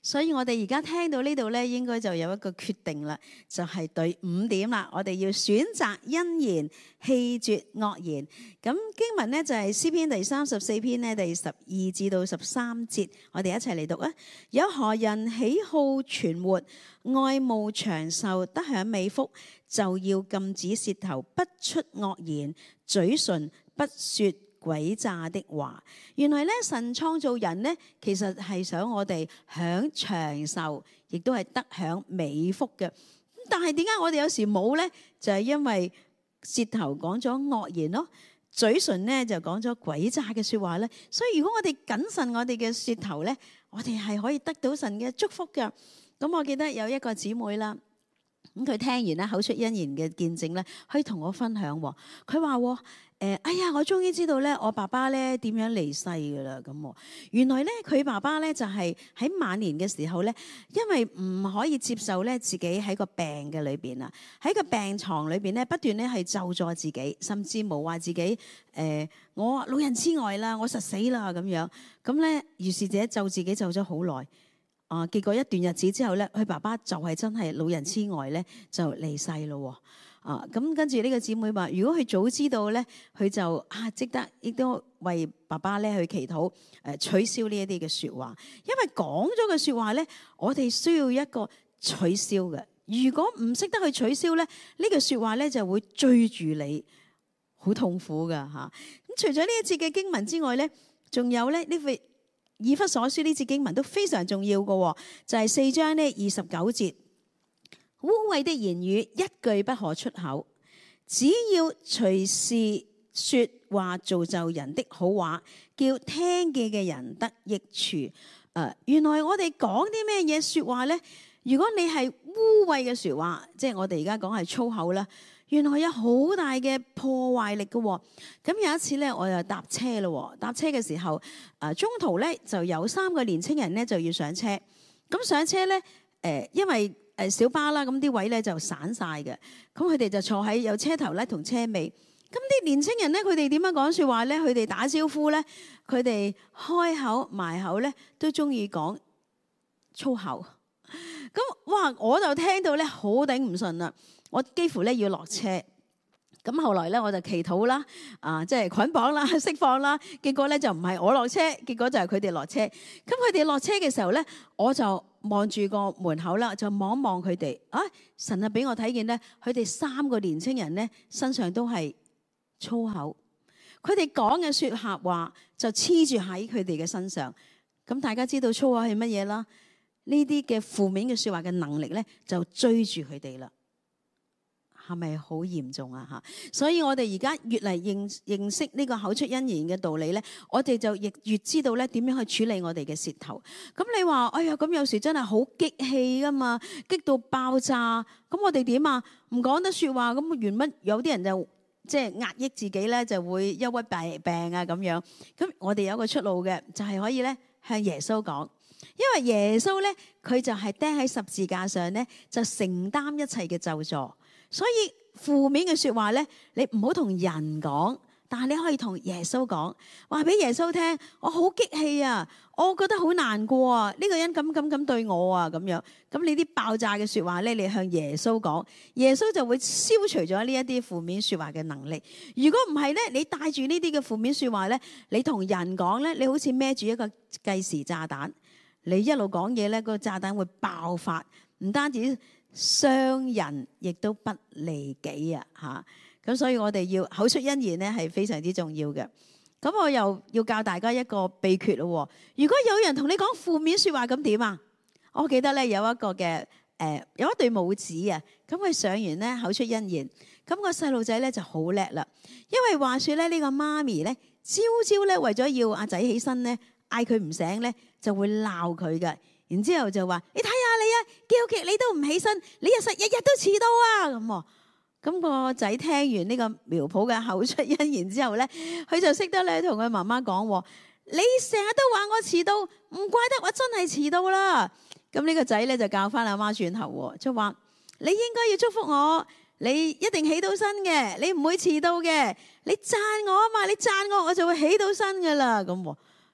所以我哋而家聽到呢度咧，應該就有一個決定啦，就係第5點啦。我哋要選擇恩言，棄絕惡言。咁經文咧就係詩篇第34篇咧第12至到13節，我哋一齊嚟讀啊！有何人喜好存活，愛慕長壽，得享美福，就要禁止舌頭，不出惡言，嘴唇不說詭詐的話。原來咧，神創造人咧，其實係想我哋享長壽，亦都係得享美福嘅。但係點解我哋有時冇咧？就係因為舌頭講咗惡言咯，嘴唇咧就講咗詭詐嘅說話咧。所以如果我哋謹慎我哋嘅舌頭咧，我哋係可以得到神嘅祝福嘅。咁我記得有一個姊妹啦，咁佢聽完咧口出恩言嘅見證咧，可以同我分享喎。佢話哎呀，我終於知道咧，我爸爸咧點樣離世噶啦咁。原來咧，佢爸爸咧就係喺晚年嘅時候咧，因為唔可以接受咧自己喺個病嘅裏邊啊，喺個病床裏邊咧不斷咧係咒詛自己，甚至冇話自己我老人痴呆啦，我實死啦咁樣。咁咧，於是者咒自己咒咗好耐。結果一段日子之後咧，佢爸爸就係真係老人痴呆咧，就離世咯。咁跟住呢個姊妹話，如果佢早知道咧，佢就值得亦都為爸爸咧去祈禱，取消呢一啲嘅説話。因為講咗嘅説話咧，我哋需要一個取消嘅。如果唔識得去取消咧，呢個説話咧就會追住你，好痛苦噶嚇。咁除咗呢一節嘅經文之外咧，仲有咧呢份以弗所書呢節經文都非常重要嘅，就係4章呢29節。污穢的言語一句不可出口，只要隨時說話造就人的好話，叫聽見嘅人得益處。原來我哋講啲咩嘢說話呢？如果你係污穢嘅說話，即係我哋而家講係粗口啦，原來有好大嘅破壞力嘅。咁有一次咧，我又搭車咯，搭車嘅時候，中途咧就有3個年青人咧就要上車。咁上車咧，因為小巴啦，咁啲位咧就散晒嘅，咁佢哋就坐喺有車頭咧同車尾。咁啲年青人咧，佢哋點樣講說話咧？佢哋打招呼咧，佢哋開口埋口咧都中意講粗口。咁哇，我就聽到咧好頂唔順啦，我幾乎咧要落車。咁後來咧我就祈禱啦，即係捆綁啦、釋放啦。結果咧就唔係我落車，結果就係佢哋落車。咁佢哋落車嘅時候咧，我就望住個門口啦，就望一望佢哋。神啊，俾我睇見咧，佢哋3個年青人咧身上都係粗口。佢哋講嘅說話就黐住喺佢哋嘅身上。咁大家知道粗口係乜嘢啦？呢啲嘅負面嘅說話嘅能力咧，就追住佢哋啦。係咪好嚴重啊？嚇！所以我哋而家越嚟認識呢個口出恩言嘅道理咧，我哋就亦越知道咧點樣去處理我哋嘅舌頭。咁你話，哎呀，咁有時真係好激氣噶嘛，激到爆炸。咁我哋點啊？唔講得説話，咁原乜有啲人就即係壓抑自己咧，就會憂鬱病啊咁樣。咁我哋有個出路嘅，就係可以咧向耶穌講，因為耶穌咧佢就係釘喺十字架上咧，就承擔一切嘅咒詛。所以負面嘅說話咧，你唔好同人講，但係你可以同耶穌講，話俾耶穌聽，我好激氣啊，我覺得好難過啊，呢個人咁對我啊咁樣。咁你啲爆炸嘅說話咧，你向耶穌講，耶穌就會消除咗呢一啲負面說話嘅能力。如果唔係咧，你帶住呢啲嘅負面說話咧，你同人講咧，你好似孭住一個計時炸彈，你一路講嘢咧，個炸彈會爆發，唔單止傷人亦都不利己啊！嚇，咁所以我哋要口出恩言咧，係非常之重要嘅。咁我又要教大家一個秘訣咯。如果有人同你講負面説話，咁點啊？我記得咧有一個嘅有一對母子啊，咁佢上完咧口出恩言，咁個細路仔咧就好叻啦。因為話説咧呢個媽咪咧朝朝咧為咗要阿仔起身咧，嗌佢唔醒咧，就會鬧佢嘅。然之後就話：你睇下你啊，叫極你都唔起身，你日日都遲到啊！咁個仔聽完呢個苗圃嘅口出恩言之後咧，佢就識得咧同佢媽媽講：你成日都話我遲到，唔怪得我真係遲到啦。咁呢個仔咧就教翻阿媽轉頭，就話：你應該要祝福我，你一定起到身嘅，你唔會遲到嘅。你讚我啊嘛，你讚我，我就會起到身噶啦。咁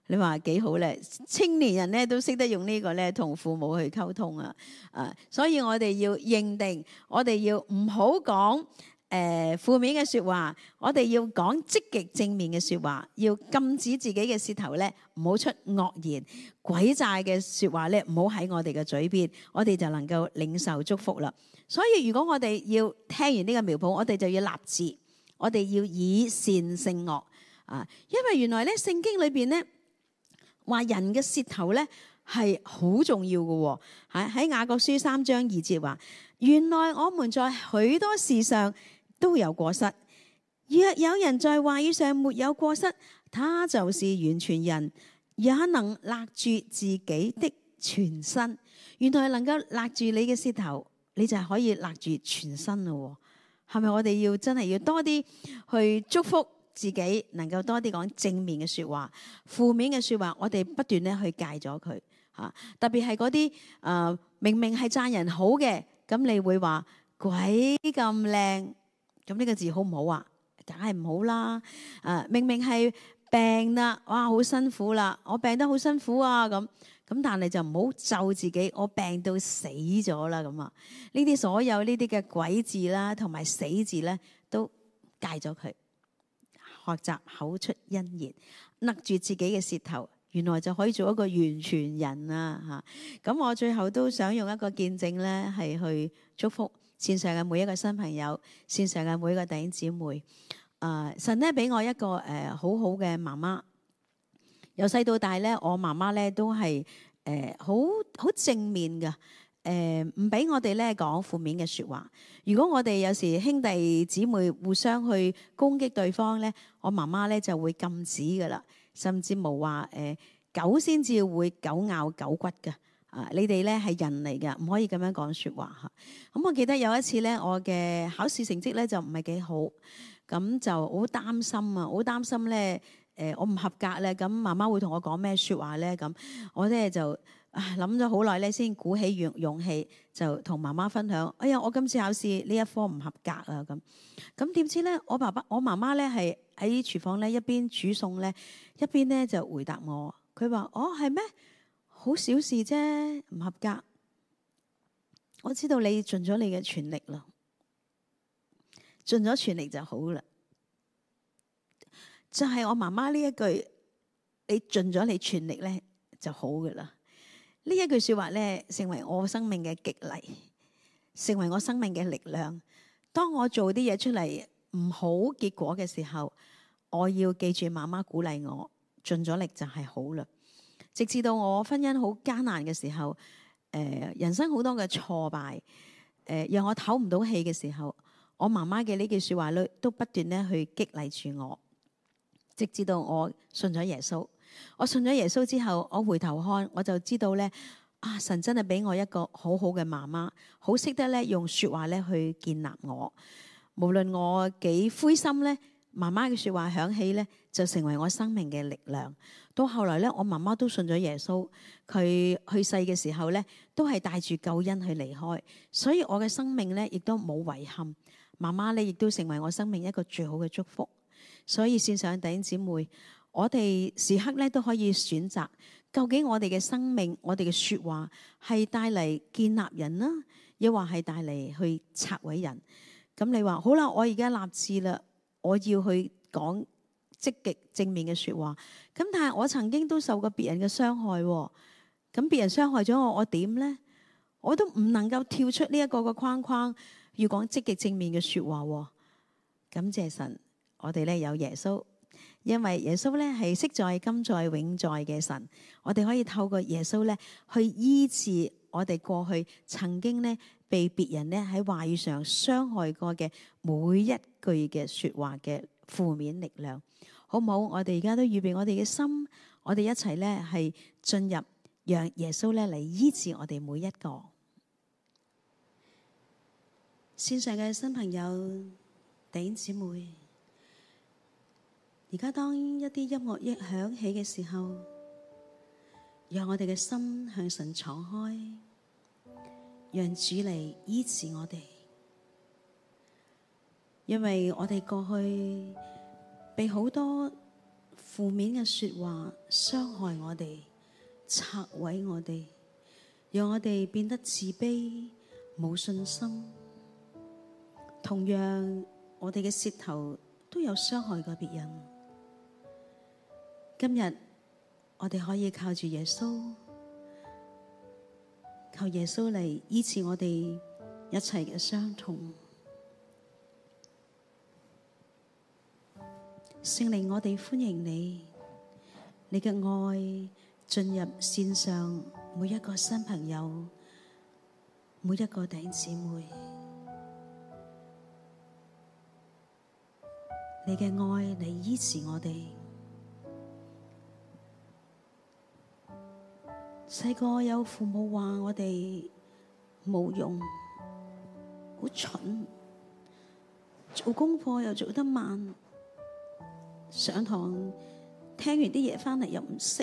你話幾好咧？青年人咧都識得用呢個咧同父母去溝通啊！所以我哋要認定，我哋要唔好講負面嘅説話，我哋要講積極正面嘅説話，要禁止自己嘅舌頭咧唔好出惡言、詭詐嘅説話咧，唔好喺我哋嘅嘴邊，我哋就能夠領受祝福啦。所以如果我哋要聽完呢個苗圃，我哋就要立志，我哋要以善勝惡啊！因為原來咧聖經裏邊咧話人嘅舌頭咧係好重要嘅喎，喺雅各書3章2節話：原來我們在許多事上都有過失，若有人在話語上沒有過失，他就是完全人，也能勒住自己的全身。原來能夠勒住你嘅舌頭，你就係可以勒住全身咯。係咪我哋要真係要多啲去祝福自己，能夠多啲講正面嘅説話，負面嘅説話我哋不斷咧去戒咗佢嚇。特別係嗰啲明明係讚人好嘅，咁你會話鬼咁靚，咁呢個字好唔好啊？梗係唔好啦。明明係病啦，哇好辛苦啦，我病得好辛苦啊咁，但係就唔好咒自己，我病到死咗啦咁啊！呢啲所有呢啲嘅鬼字啦，同埋死字咧，都戒咗佢。學習口出恩言，勒住自己嘅舌頭，原來就可以做一個完全人啊！嚇，咁我最後都想用一個見證咧，係去祝福線上嘅每一個新朋友，線上嘅每一個弟兄姊妹。神咧俾我一個好好嘅媽媽，由細到大咧，我媽媽咧都係好正面嘅。唔俾我哋咧講負面嘅説話。如果我哋有時兄弟姊妹互相去攻擊對方咧，我媽媽咧就會禁止噶啦，甚至冇話狗先至會狗咬狗骨嘅。你哋咧係人嚟嘅，唔可以咁樣講説話嚇。咁我記得有一次咧，我嘅考試成績咧就唔係幾好，咁就好擔心啊，好擔心咧我唔合格咧，咁媽媽會同我講咩説話咧？咁我咧就諗咗好耐咧，先鼓起勇氣就同媽媽分享。哎呀，我今次考試呢一科唔合格啊！咁點知咧，我媽媽咧係喺廚房咧一邊煮餸咧，一邊咧就回答我。佢話：哦，係咩？好小事啫，唔合格。我知道你盡咗你嘅全力啦，盡咗全力就好啦。就係我媽媽呢一句，你盡咗你全力咧就好噶啦。呢一句説話咧，成為我生命嘅激勵，成為我生命嘅力量。當我做啲嘢出嚟唔好結果嘅時候，我要記住媽媽鼓勵我，盡咗力就係好啦。直至到我婚姻好艱難嘅時候，人生好多嘅挫敗，讓我唞唔到氣嘅時候，我媽媽嘅呢句説話咧，都不斷咧去激勵住我，直至到我信咗耶穌。我信咗耶穌之後，我回頭看，我就知道咧，神真係俾我一個好好嘅媽媽，好識得咧用説話咧去建立我。無論我幾灰心咧，媽媽嘅説話響起咧，就成為我生命嘅力量。到後來咧，我媽媽都信咗耶穌，佢去世嘅時候咧，都係帶住救恩去離開，所以我嘅生命咧亦都冇遺憾。媽媽咧亦都成為我生命一個最好嘅祝福。所以線上弟兄姊妹，我哋時刻咧都可以選擇，究竟我哋嘅生命，我哋嘅説話係帶嚟建立人啦，抑或係帶嚟去拆毀人？咁你話好啦，我而家立志啦，我要去講積極正面嘅説話。咁但係我曾經都受過別人嘅傷害，咁別人傷害咗我，我點呢？我都唔能夠跳出呢一個嘅框框，要講積極正面嘅説話。感謝神，我哋咧有耶穌。因為耶穌咧係昔在、今在、永在嘅神，我哋可以透過耶穌咧去醫治我哋過去曾經咧被別人咧喺話語上傷害過嘅每一句嘅説話嘅負面力量，好唔好？我哋而家都預備我哋嘅心，我哋一齊咧係進入，讓耶穌咧嚟醫治我哋每一個。線上嘅新朋友、弟兄姊妹。而家當一啲音樂一響起嘅時候，讓我哋嘅心向神敞開，讓主嚟醫治我哋。因為我哋過去被好多負面嘅說話傷害我哋、拆毀我哋，讓我哋變得自卑、冇信心。同樣，我哋嘅舌頭都有傷害過別人。今日我哋可以靠住耶穌，靠耶穌嚟醫治我哋一切嘅傷痛。聖靈，我哋歡迎你，你嘅愛進入線上每一個新朋友，每一個弟兄姊妹。你嘅愛嚟醫治我哋。細個有父母話我哋冇用，好蠢，做功課又做得慢，上堂聽完啲嘢返嚟又唔識。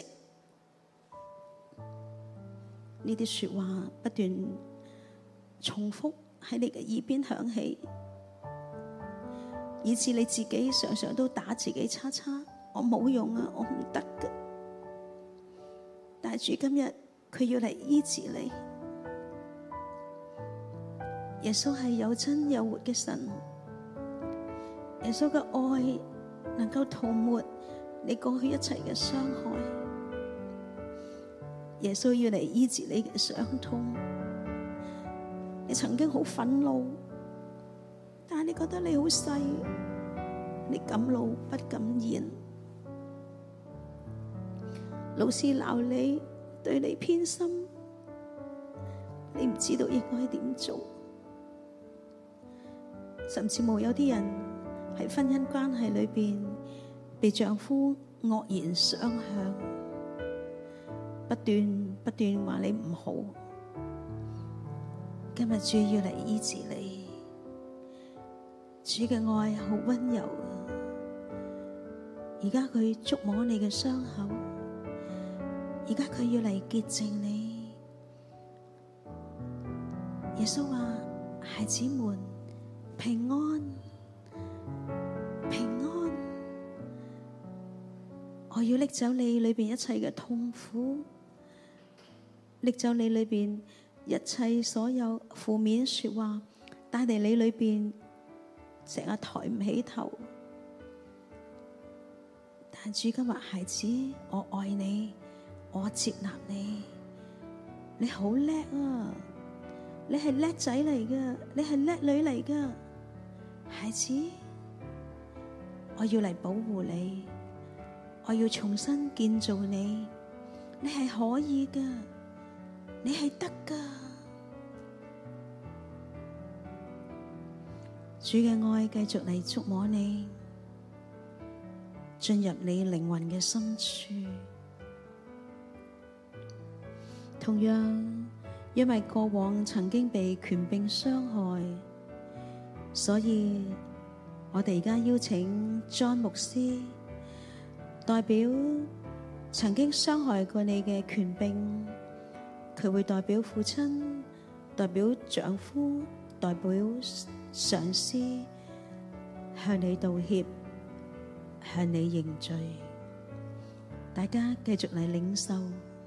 呢啲說話不斷重複喺你嘅耳邊響起，以致你自己常常都打自己叉叉，我冇用啊，我唔得㗎。但係主今日佢要嚟醫治你。耶穌係有真有活嘅神，耶穌嘅愛能夠塗抹你過去一切嘅傷害。耶穌要嚟醫治你嘅傷痛。你曾經好憤怒，但係你覺得你好細，你敢怒不敢言。老師鬧你，對你偏心，你唔知道應該點做。甚至冇有啲人喺婚姻關係裏邊被丈夫惡言相向，不斷話你唔好。今日主要嚟醫治你，主嘅愛好溫柔啊！而家佢觸摸你嘅傷口，而家佢要嚟潔淨你。耶穌話：孩子們，平安，平安！我要拎走你裏邊一切嘅痛苦，拎走你裏邊一切所有負面說話，帶嚟你裏邊成日抬唔起頭。但主今日，孩子，我愛你，我接納你，你好叻啊！你係叻仔嚟噶，你係叻女嚟噶，孩子，我要嚟保護你，我要重新建造你，你係可以噶，你係得噶。主嘅愛繼續嚟觸摸你，進入你靈魂嘅深處。同樣，因為過往曾經被權柄傷害，所以我哋而家邀請莊牧師代表曾經傷害過你嘅權柄，佢會代表父親、代表丈夫、代表上司向你道歉，向你認罪。大家繼續嚟領受。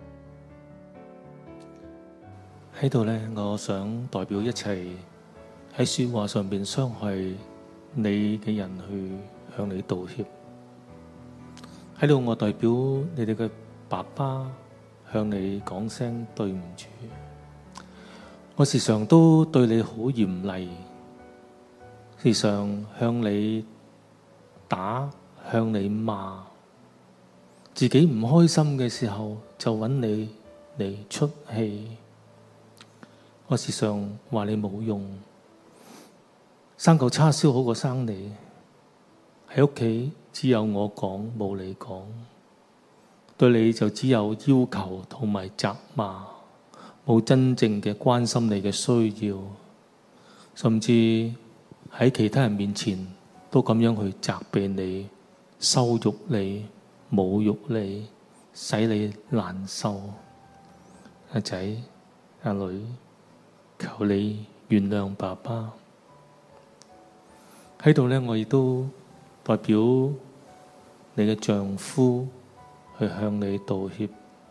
喺度呢，我想代表一切喺說話上邊傷害你嘅人去向你道歉。喺度，我代表你哋嘅爸爸向你講聲對唔住。我時常都對你好嚴厲，時常向你打，向你罵，自己唔開心嘅時候就揾你嚟出氣。我時常話你冇用，生嚿叉燒好過生你。喺屋企只有我講，冇你講，對你就只有要求同埋責罵，冇真正嘅關心你嘅需要，甚至喺其他人面前都咁樣去責備你、羞辱你、侮辱你，使你難受。阿仔、阿女，求你原諒爸爸。喺度呢，我亦都代表你嘅丈夫去向你道歉，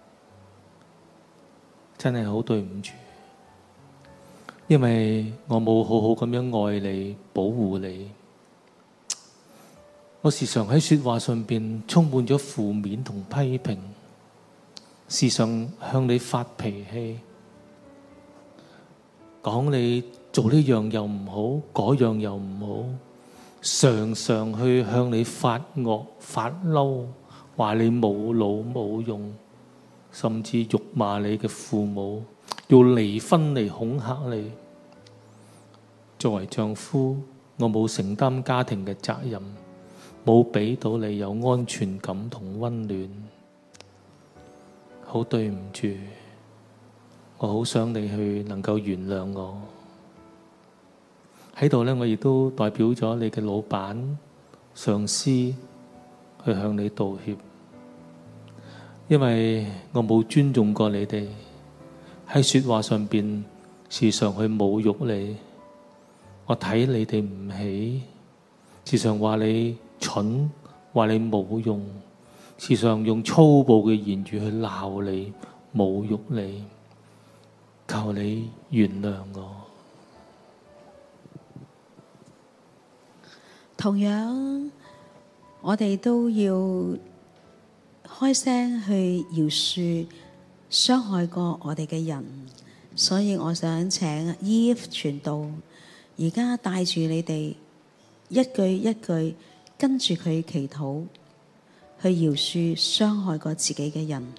真係好對唔住，因為我冇好好咁樣愛你、保護你。我時常喺說話上邊充滿咗負面同批評，時常向你發脾氣，講你做呢樣又唔好，嗰樣又唔好，常常去向你發惡發嬲，話你冇腦冇用，甚至辱罵你嘅父母，要離婚嚟恐嚇你。作為丈夫，我冇承擔家庭嘅責任，冇俾到你有安全感同溫暖，好對唔住，我好想你去能夠原諒我。喺度呢，我亦都代表咗你嘅老闆、上司去向你道歉，因為我冇尊重過你哋，喺說話上邊時常去侮辱你，我睇你哋唔起，時常話你蠢，話你冇用，時常用粗暴嘅言語去鬧你、侮辱你，求你原諒我。 同樣，我哋都要開聲去饒恕傷害過我哋嘅人，所以我想請 Eve 傳道，而家帶住你哋一句一句跟住佢祈禱，去饒恕傷害過自己嘅人。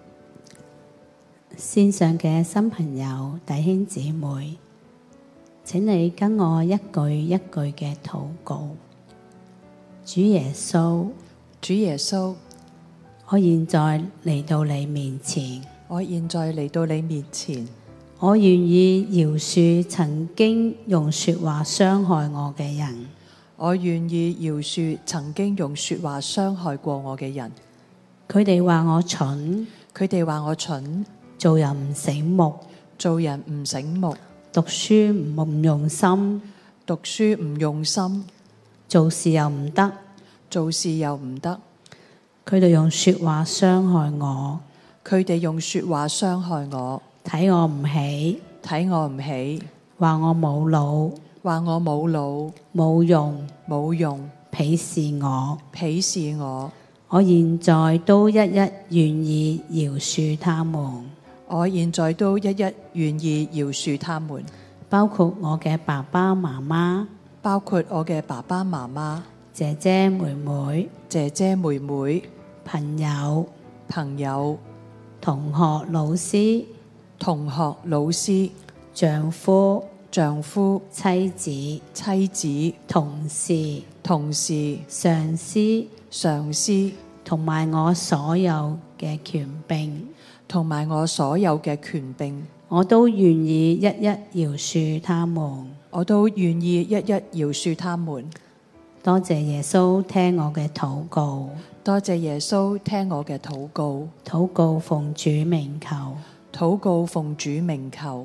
線上嘅新朋友、弟兄姊妹，請你跟我一句一句嘅禱告。主耶穌， 主耶穌， 我現在嚟到你面前， 我現在嚟到你面前， 我願意饒恕曾經用說話傷害我嘅人， 我願意饒恕曾經用說話傷害過我嘅人。 佢哋話我蠢， 佢哋話我蠢， 做人唔醒目， 做人唔醒目， 讀書唔用心， 讀書唔用心， 做事又唔得， 做事又唔得。 佢哋用說話傷害我， 佢哋用說話傷害我， 睇我唔起， 睇我唔起， 話我冇腦， 話我冇腦， 冇用， 冇用， 鄙視我， 鄙視我。 我現在都一一願意饒恕他們， 我現在都一一願意饒恕他們， 包括我嘅爸爸媽媽， 包括我嘅爸爸媽媽、 姐姐妹妹、 姐姐妹妹、 朋友、 朋友、 同學老師、 同學老師、 丈夫、 丈夫、 妻子、 妻子、 同事、 同事、 上司， 上司， 同埋我所有嘅權柄， 同埋我所有嘅權柄， 我都願意一一饒恕他們。 我都願意一一饒恕他們。 多謝耶穌聽我嘅禱告， 多謝耶穌聽我嘅禱告， 禱告奉主名求， 禱告奉主名求。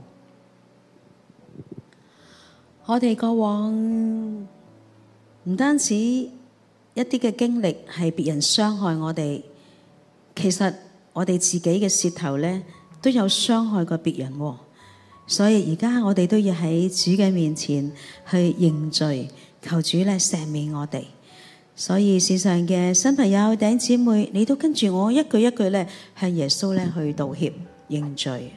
我哋過往唔單止一啲嘅經歷係別人傷害我哋，其實我哋自己嘅舌頭呢都有傷害過別人喎。所以而家我哋都要喺主嘅面前去認罪，求主咧赦免我哋。所以線上嘅新朋友弟兄姊妹，你都跟住我一句一句咧向耶穌咧去道歉認罪。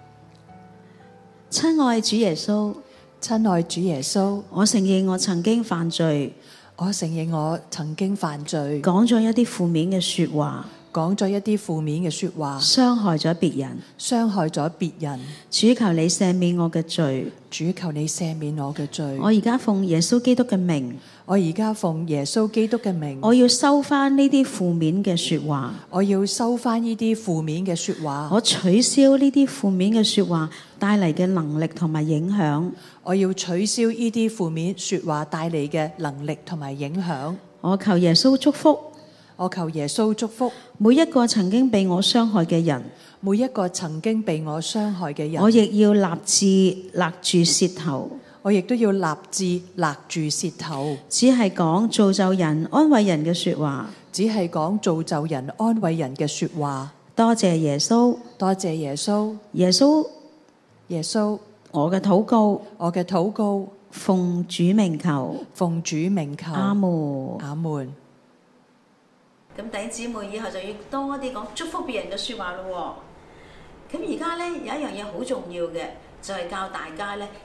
親愛主耶穌， 親愛主耶穌， 我承認我曾經犯罪， 我承認我曾經犯罪， 講咗一啲負面嘅說話， 講咗一啲負面嘅說話， 傷害咗別人， 傷害咗別人。 主求你赦免我嘅罪， 主求你赦免我嘅罪。 我而家奉耶穌基督嘅名， 我而家奉耶穌基督嘅名， 我要收翻呢啲負面嘅說話， 我要收翻呢啲負面嘅說話， 我取消呢啲負面嘅說話帶嚟嘅能力同埋影響， 我要取消呢啲負面說話帶嚟嘅能力同埋影響。 我求耶穌祝福， 我求耶穌祝福每一個曾經被我傷害嘅人， 每一個曾經被我傷害嘅人。 我亦要立志勒住舌頭， 我亦都要立志勒住舌頭， 只係講造就人、安慰人嘅說話， 只係講造就人、安慰人嘅說話。 多謝耶穌， 多謝耶穌， 耶穌， 耶穌， 我嘅禱告我嘅禱告奉主名求， 奉主名求。 阿門。 阿門。 咁弟兄姊妹以後就要多啲講祝福別人嘅説話咯喎。咁而家咧有一樣嘢好重要嘅，就係教大家咧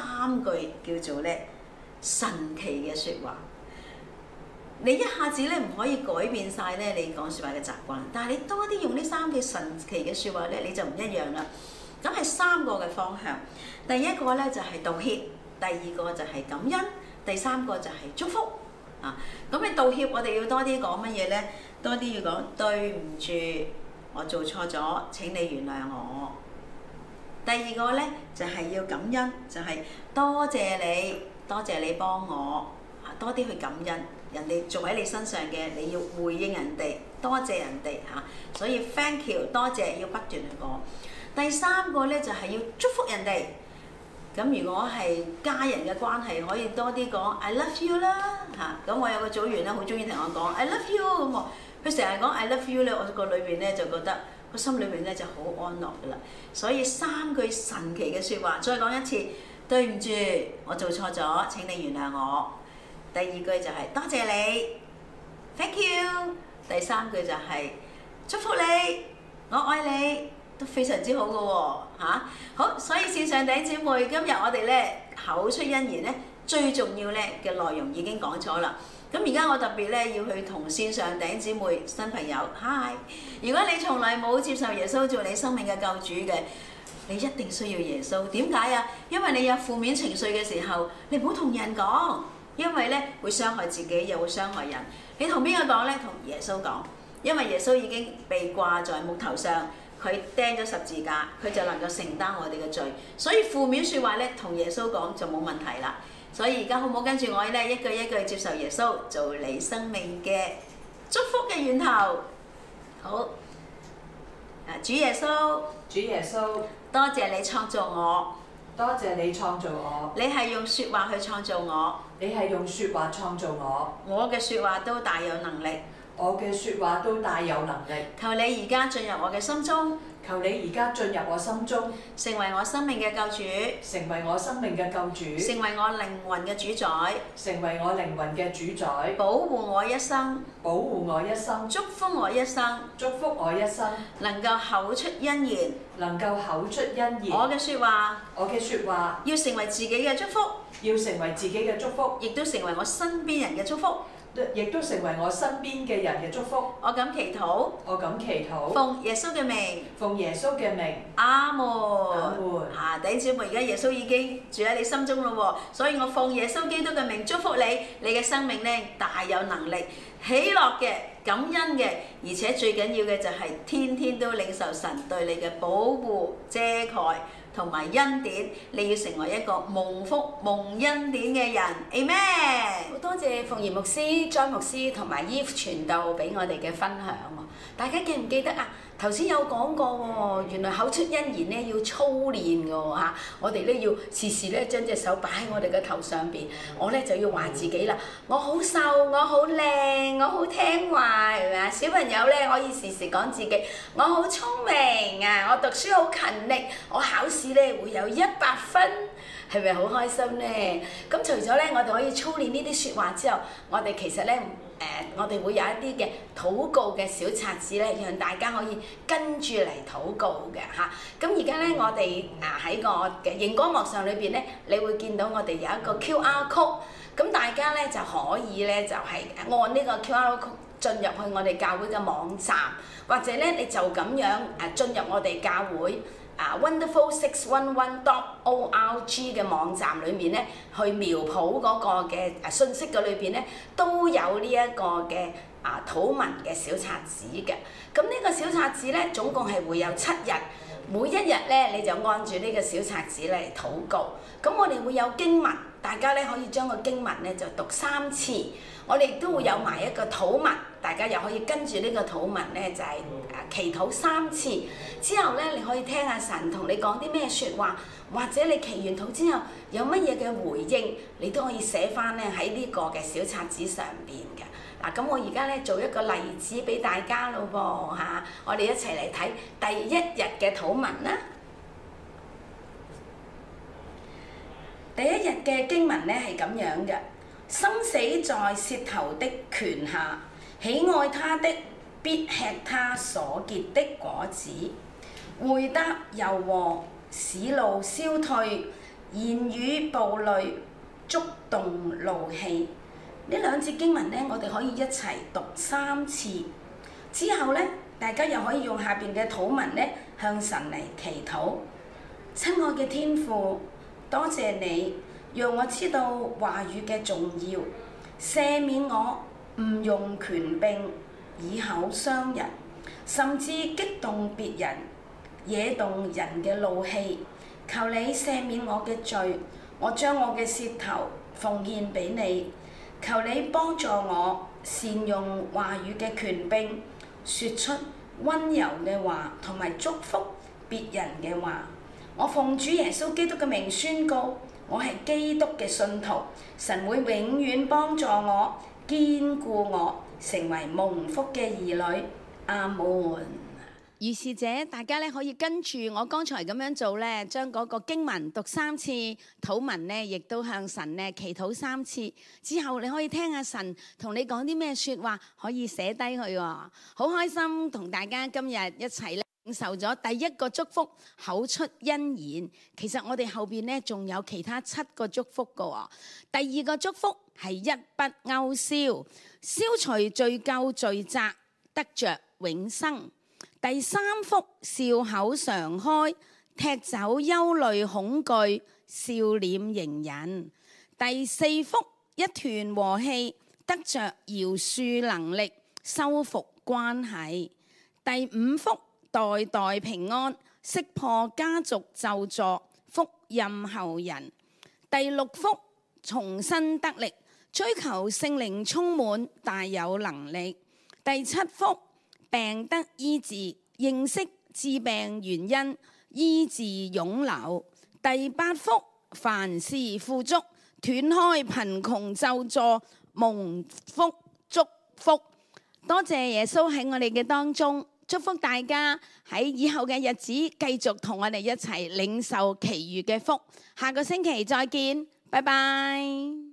3句叫做咧神奇嘅説話。你一下子咧唔可以改變晒咧你講説話嘅習慣，但係你多啲用呢3句神奇嘅説話咧，你就唔一樣啦。咁係3個嘅方向。第一個咧就係道歉，第二個就係感恩，第三個就係祝福。啊，咁你道歉，我哋要多啲講乜嘢咧？多啲要講對唔住，我做錯咗，請你原諒我。第二個咧就係要感恩，就係多謝你，多謝你幫我。啊，多啲去感恩。人哋做喺你身上嘅，你要回應人哋，多謝人哋嚇，所以 thank you 多謝要不斷去講。第三個咧就係要祝福人哋。咁如果係家人嘅關係，可以多啲講 I love you 啦嚇。咁我有個組員咧，好中意同我講 I love you 咁喎。佢成日講 I love you 咧，我個裏邊咧就覺得個心裏邊咧就好安樂噶啦。所以3句神奇嘅説話，再講一次，對唔住，我做錯咗，請你原諒我。第二句就係多謝你 ，thank you。第三句就係祝福你，我愛你，都非常之好嘅喎嚇。好，所以線上弟兄姊妹，今日我哋咧口出恩言咧，最重要咧嘅內容已經講咗啦。咁而家我特別咧要去同線上弟兄姊妹新朋友 hi。如果你從來冇接受耶穌做你生命嘅救主嘅，你一定需要耶穌。點解啊？因為你有負面情緒嘅時候，你唔好同人講。因為咧會傷害自己，又會傷害人。你同邊個講咧？同耶穌講。因為耶穌已經被掛在木頭上，佢釘咗十字架，佢就能夠承擔我哋嘅罪。所以負面説話咧，同耶穌講就冇問題啦。所以而家好唔好跟住我咧，一句一句接受耶穌做你生命嘅祝福嘅源頭。好，主耶穌， 主耶穌， 多謝你創造我。 多謝你創造我。 你係用説話去創造我。 你係用説話創造我。 我嘅説話都大有能力。 我嘅説話都大有能力。 求你而家進入我嘅心中。 求你而家進入我心中， 成為我生命嘅救主。 成為我生命嘅救主。 成為我靈魂嘅主宰。 成為我靈魂嘅主宰。 保護我一生。 保護我一生。 祝福我一生。 祝福我一生。 能夠口出恩言。 能夠口出恩言。 我嘅説話。 我嘅説話。 要成為自己嘅祝福。 要成為自己嘅祝福。 亦都成為我身邊人嘅祝福。 亦都成為我身邊嘅人嘅祝福。 我咁祈禱。 我咁祈禱。 奉耶穌嘅名。 奉耶穌嘅名。 阿門。 阿門。 弟兄姊妹，而家耶穌已經住喺你心中咯喎，所以我奉耶穌基督嘅名祝福你，你嘅生命咧大有能力、喜樂嘅、感恩嘅，而且最緊要嘅就係天天都領受神對你嘅保護、遮蓋同埋恩典，你要成為一個蒙福蒙恩典嘅人。Amen。好多謝鳳儀牧師、莊牧師同埋 Eve 傳道俾我哋嘅分享喎，大家記唔記得啊？頭先有講過喎，原來口出恩言咧要操練嘅喎嚇，我哋咧要時時咧將隻手擺喺我哋嘅頭上邊，我咧就要話自己啦，我好瘦，我好靚，我好聽話，係咪啊？小朋友咧可以時時講自己，我好聰明啊，我讀書好勤力，我考試咧會有100分。係咪好開心咧？咁除咗咧，我哋可以操練呢啲説話之後，我哋其實咧我哋會有一啲嘅禱告嘅小冊子咧，讓大家可以跟住嚟禱告嘅嚇。咁而家咧，我哋喺個嘅熒光幕上裏邊咧，你會見到我哋有一個 QR code，咁大家咧就可以咧就係按呢個 QR code進入去我哋教會嘅網站，或者咧你就咁樣進入我哋教會。Wonderful611.org 嘅網站裏面咧，去苗圃嗰個嘅信息嘅裏邊咧，都有呢一個嘅禱文嘅小冊子嘅。咁呢個小冊子咧，總共係會有7日，每一日咧你就按住呢個小冊子嚟禱告。咁我哋會有經文，大家咧可以將個經文咧就讀3次。我哋都會有埋一個禱文，大家又可以跟住呢個禱文咧就係祈禱3次。之後咧，你可以聽下神同你講啲咩説話，或者你祈完禱之後有乜嘢嘅回應，你都可以寫翻咧喺呢個嘅小冊子上邊嘅。 嗱，咁我而家咧做一個例子俾大家咯噃嚇，我哋一齊嚟睇第一日嘅禱文啦。第一日嘅經文咧係咁樣嘅：生死在舌頭的權下，喜愛他的必吃他所結的果子。回答柔和，使怒消退；言語暴戾，觸動怒氣。呢兩節經文咧，我哋可以一齊讀3次。之後咧，大家又可以用下邊嘅禱文咧，向神嚟祈禱。親愛嘅天父，多謝你，讓我知道話語嘅重要，赦免我誤用權柄，以口傷人，甚至激動別人，惹動人嘅怒氣。求你赦免我嘅罪，我將我嘅舌頭奉獻俾你。求你幫助我善用話語嘅權柄，說出溫柔嘅話同埋祝福別人嘅話。我奉主耶穌基督嘅名宣告，我係基督嘅信徒，神會永遠幫助我，堅固我，成為蒙福嘅兒女。阿門。如是者，大家咧可以跟住我剛才咁樣做咧，將嗰個經文讀3次，禱文咧亦都向神咧祈禱3次。之後你可以聽下神同你講啲咩説話，可以寫低佢喎。好開心同大家今日一齊咧領受咗第一個祝福，口出恩言。其實我哋後邊咧仲有其他7個祝福㗎喎。第2個祝福係一筆勾銷，消除罪咎罪責，得着永生。第3福笑口常開，踢走憂慮恐懼，笑臉迎人。第4福一團和氣，得着饒恕能力，修復關係。第5福代代平安，識破家族咒詛，福蔭後人。第6福重新得力，追求聖靈充滿，大有能力。第7福病得醫治，認識治病原因，醫治湧流。第8福凡事富足，斷開貧窮咒詛，蒙福祝福。多謝耶穌喺我哋嘅當中，祝福大家喺以後嘅日子繼續同我哋一齊領受其餘嘅福。下個星期再見，拜拜。